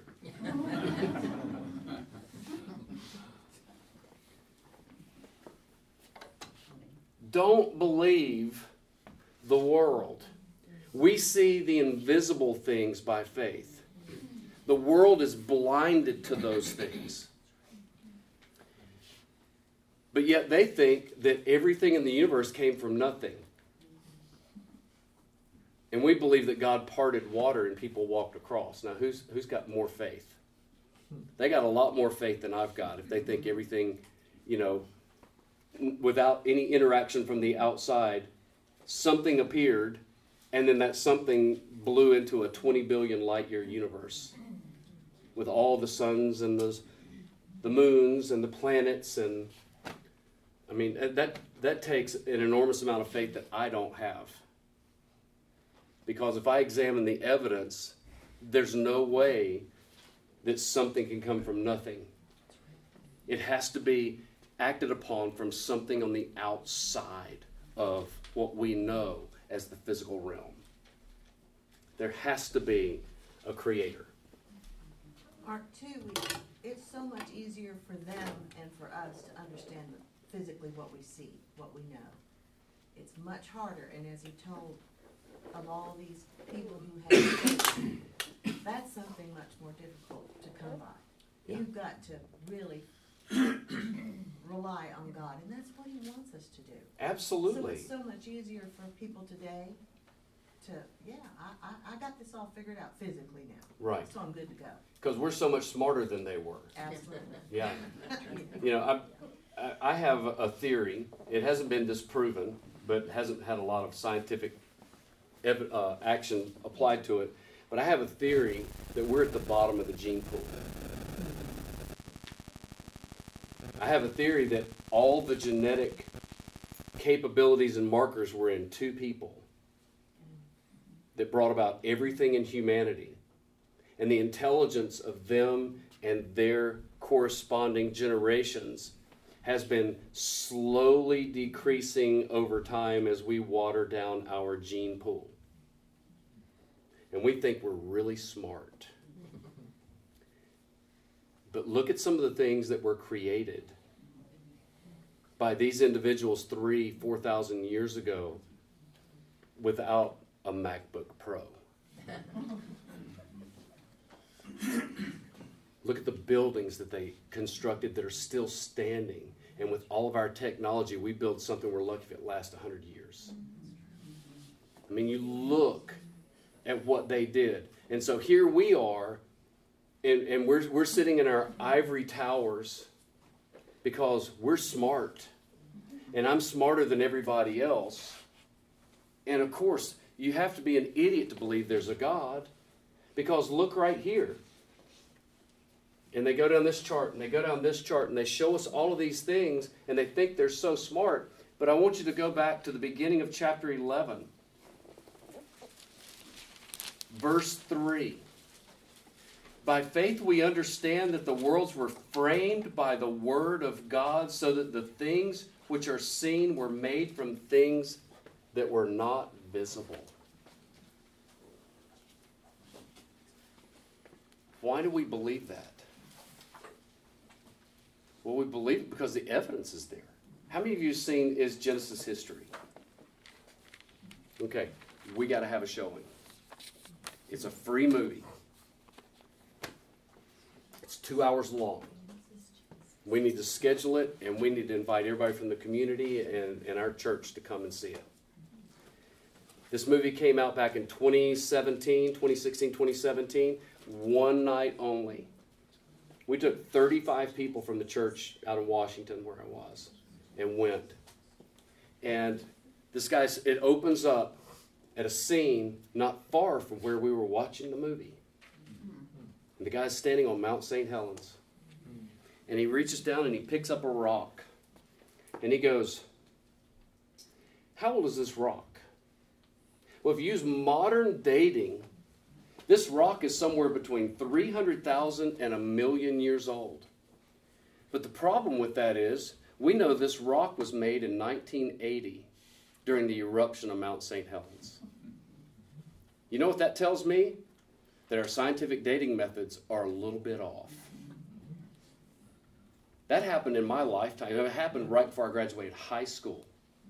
Don't believe the world. We see the invisible things by faith. The world is blinded to those things. But yet they think that everything in the universe came from nothing. And we believe that God parted water and people walked across. Now, who's got more faith? They got a lot more faith than I've got if they think everything, you know, without any interaction from the outside, something appeared, and then that something blew into a 20 billion light year universe with all the suns and the moons and the planets. And I mean, that takes an enormous amount of faith that I don't have. Because if I examine the evidence, there's no way that something can come from nothing. It has to be acted upon from something on the outside of what we know as the physical realm. There has to be a creator. Mark, too, it's so much easier for them and for us to understand physically what we see, what we know. It's much harder, and as he told of all these people who have faith, that's something much more difficult to come by. Yeah. You've got to really rely on God, and that's what he wants us to do. Absolutely. So it's so much easier for people today to, I got this all figured out physically now. Right. So I'm good to go. Because we're so much smarter than they were. Absolutely. Yeah. You know, I have a theory. It hasn't been disproven, but hasn't had a lot of scientific action applied to it. But I have a theory that we're at the bottom of the gene pool. I have a theory that all the genetic capabilities and markers were in two people that brought about everything in humanity. And the intelligence of them and their corresponding generations has been slowly decreasing over time as we water down our gene pool. And we think we're really smart. But look at some of the things that were created by these individuals 4,000 years ago without a MacBook Pro. Look at the buildings that they constructed that are still standing. And with all of our technology, we build something we're lucky if it lasts 100 years. I mean, you look at what they did. And so here we are, and we're sitting in our ivory towers because we're smart. And I'm smarter than everybody else. And of course, you have to be an idiot to believe there's a God. Because look right here. And they go down this chart, and they go down this chart, and they show us all of these things, and they think they're so smart. But I want you to go back to the beginning of chapter 11. Verse 3. By faith we understand that the worlds were framed by the word of God, so that the things which are seen were made from things that were not visible. Why do we believe that? Well, we believe it because the evidence is there. How many of you have seen Is Genesis History? Okay, we got to have a showing. It's a free movie. It's 2 hours long. We need to schedule it, and we need to invite everybody from the community and our church to come and see it. This movie came out back in 2016, 2017, one night only. We took 35 people from the church out in Washington where I was and went. And this guy's, it opens up at a scene not far from where we were watching the movie. And the guy's standing on Mount St. Helens. And he reaches down and he picks up a rock. And he goes, how old is this rock? Well, if you use modern dating, this rock is somewhere between 300,000 and 1 million years old. But the problem with that is, we know this rock was made in 1980 during the eruption of Mount St. Helens. You know what that tells me? That our scientific dating methods are a little bit off. That happened in my lifetime. It happened right before I graduated high school.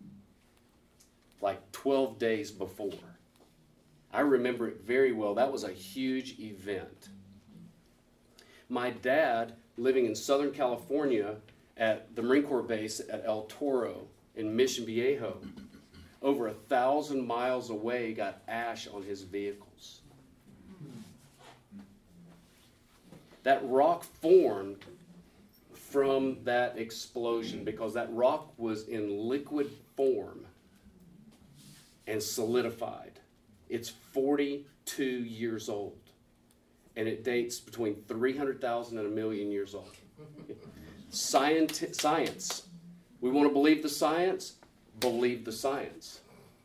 Like 12 days before. I remember it very well. That was a huge event. My dad, living in Southern California at the Marine Corps base at El Toro in Mission Viejo, over 1,000 miles away, got ash on his vehicles. That rock formed from that explosion because that rock was in liquid form and solidified. It's 42 years old, and it dates between 300,000 and 1 million years old. Science. We want to believe the science? Believe the science.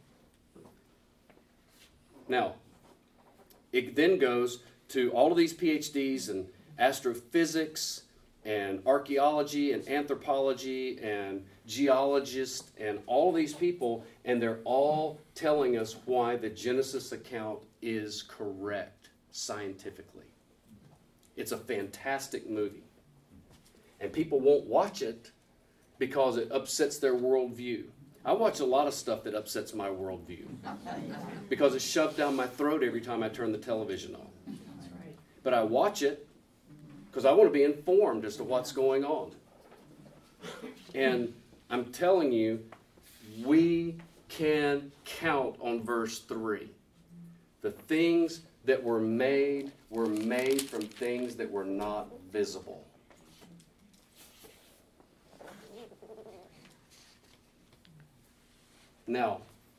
Now, it then goes to all of these PhDs in astrophysics and archaeology and anthropology and geologists and all these people, and they're all telling us why the Genesis account is correct scientifically. It's a fantastic movie. And people won't watch it because it upsets their worldview. I watch a lot of stuff that upsets my worldview because it's shoved down my throat every time I turn the television on. But I watch it because I want to be informed as to what's going on. And I'm telling you, we can count on verse 3. The things that were made from things that were not visible. Now,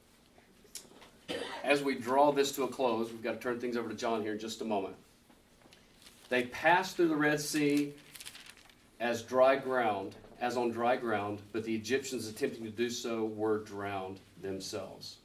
as we draw this to a close, we've got to turn things over to John here in just a moment. They passed through the Red Sea as on dry ground, but the Egyptians attempting to do so were drowned themselves.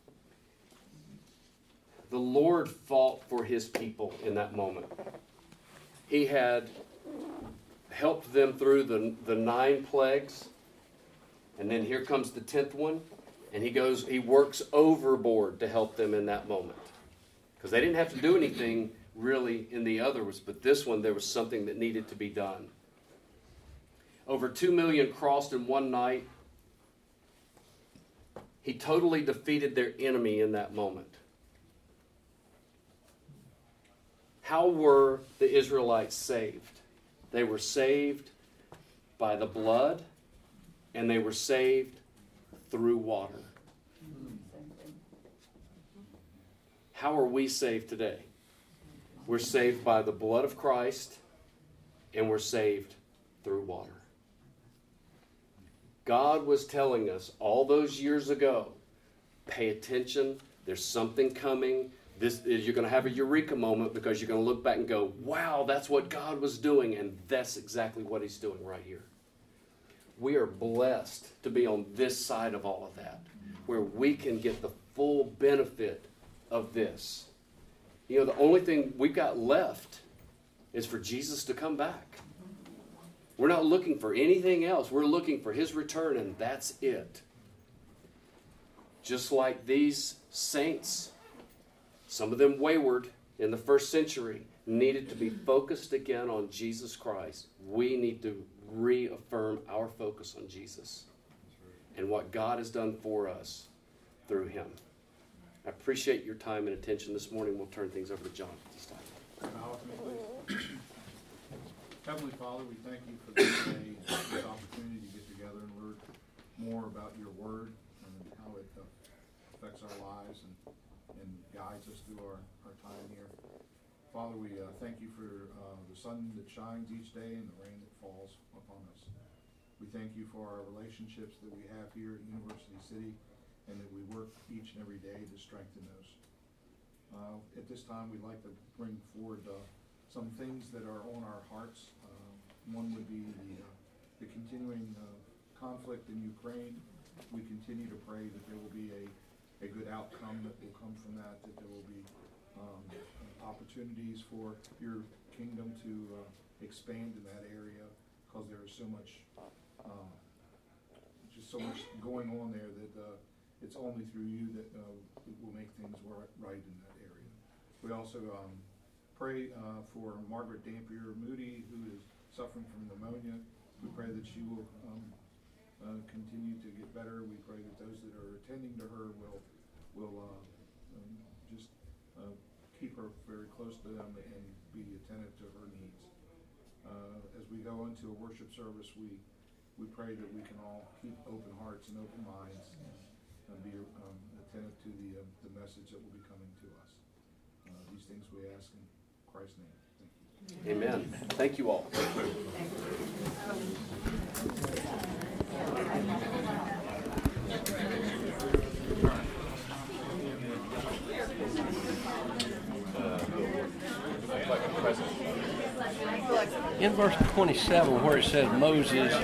The Lord fought for his people in that moment. He had helped them through the 9 plagues, and then here comes the 10th one, and he works overboard to help them in that moment. Because they didn't have to do anything really in the others, but this one there was something that needed to be done. Over 2 million crossed in one night. He totally defeated their enemy in that moment. How were the Israelites saved? They were saved by the blood, and they were saved through water. How are we saved today? We're saved by the blood of Christ, and we're saved through water. God was telling us all those years ago, pay attention, there's something coming. You're going to have a eureka moment because you're going to look back and go, wow, that's what God was doing, and that's exactly what he's doing right here. We are blessed to be on this side of all of that, where we can get the full benefit of this. You know, the only thing we've got left is for Jesus to come back. We're not looking for anything else. We're looking for his return, and that's it. Just like these saints, some of them wayward in the first century, needed to be focused again on Jesus Christ. We need to reaffirm our focus on Jesus and what God has done for us through him. I appreciate your time and attention this morning. We'll turn things over to John at this time. Heavenly Father, we thank you for this day, this opportunity to get together and learn more about your word and how it affects our lives and guides us through our time here. Father, we thank you for the sun that shines each day and the rain that falls upon us. We thank you for our relationships that we have here at University City, and that we work each and every day to strengthen those. At this time, we'd like to bring forward some things that are on our hearts. One would be the continuing conflict in Ukraine. We continue to pray that there will be a good outcome that will come from that there will be opportunities for your kingdom to expand in that area, because there is so much, just so much going on there that it's only through you that will make things right in that area. We also pray for Margaret Dampier Moody, who is suffering from pneumonia. We pray that she will continue to get better. We pray that those that are attending to her will just keep her very close to them and be attentive to her needs. As we go into a worship service, we pray that we can all keep open hearts and open minds and be attentive to the message that will be coming to us. These things we ask in Christ's name. Thank you. Amen. Thank you all. In verse 27, where it says Moses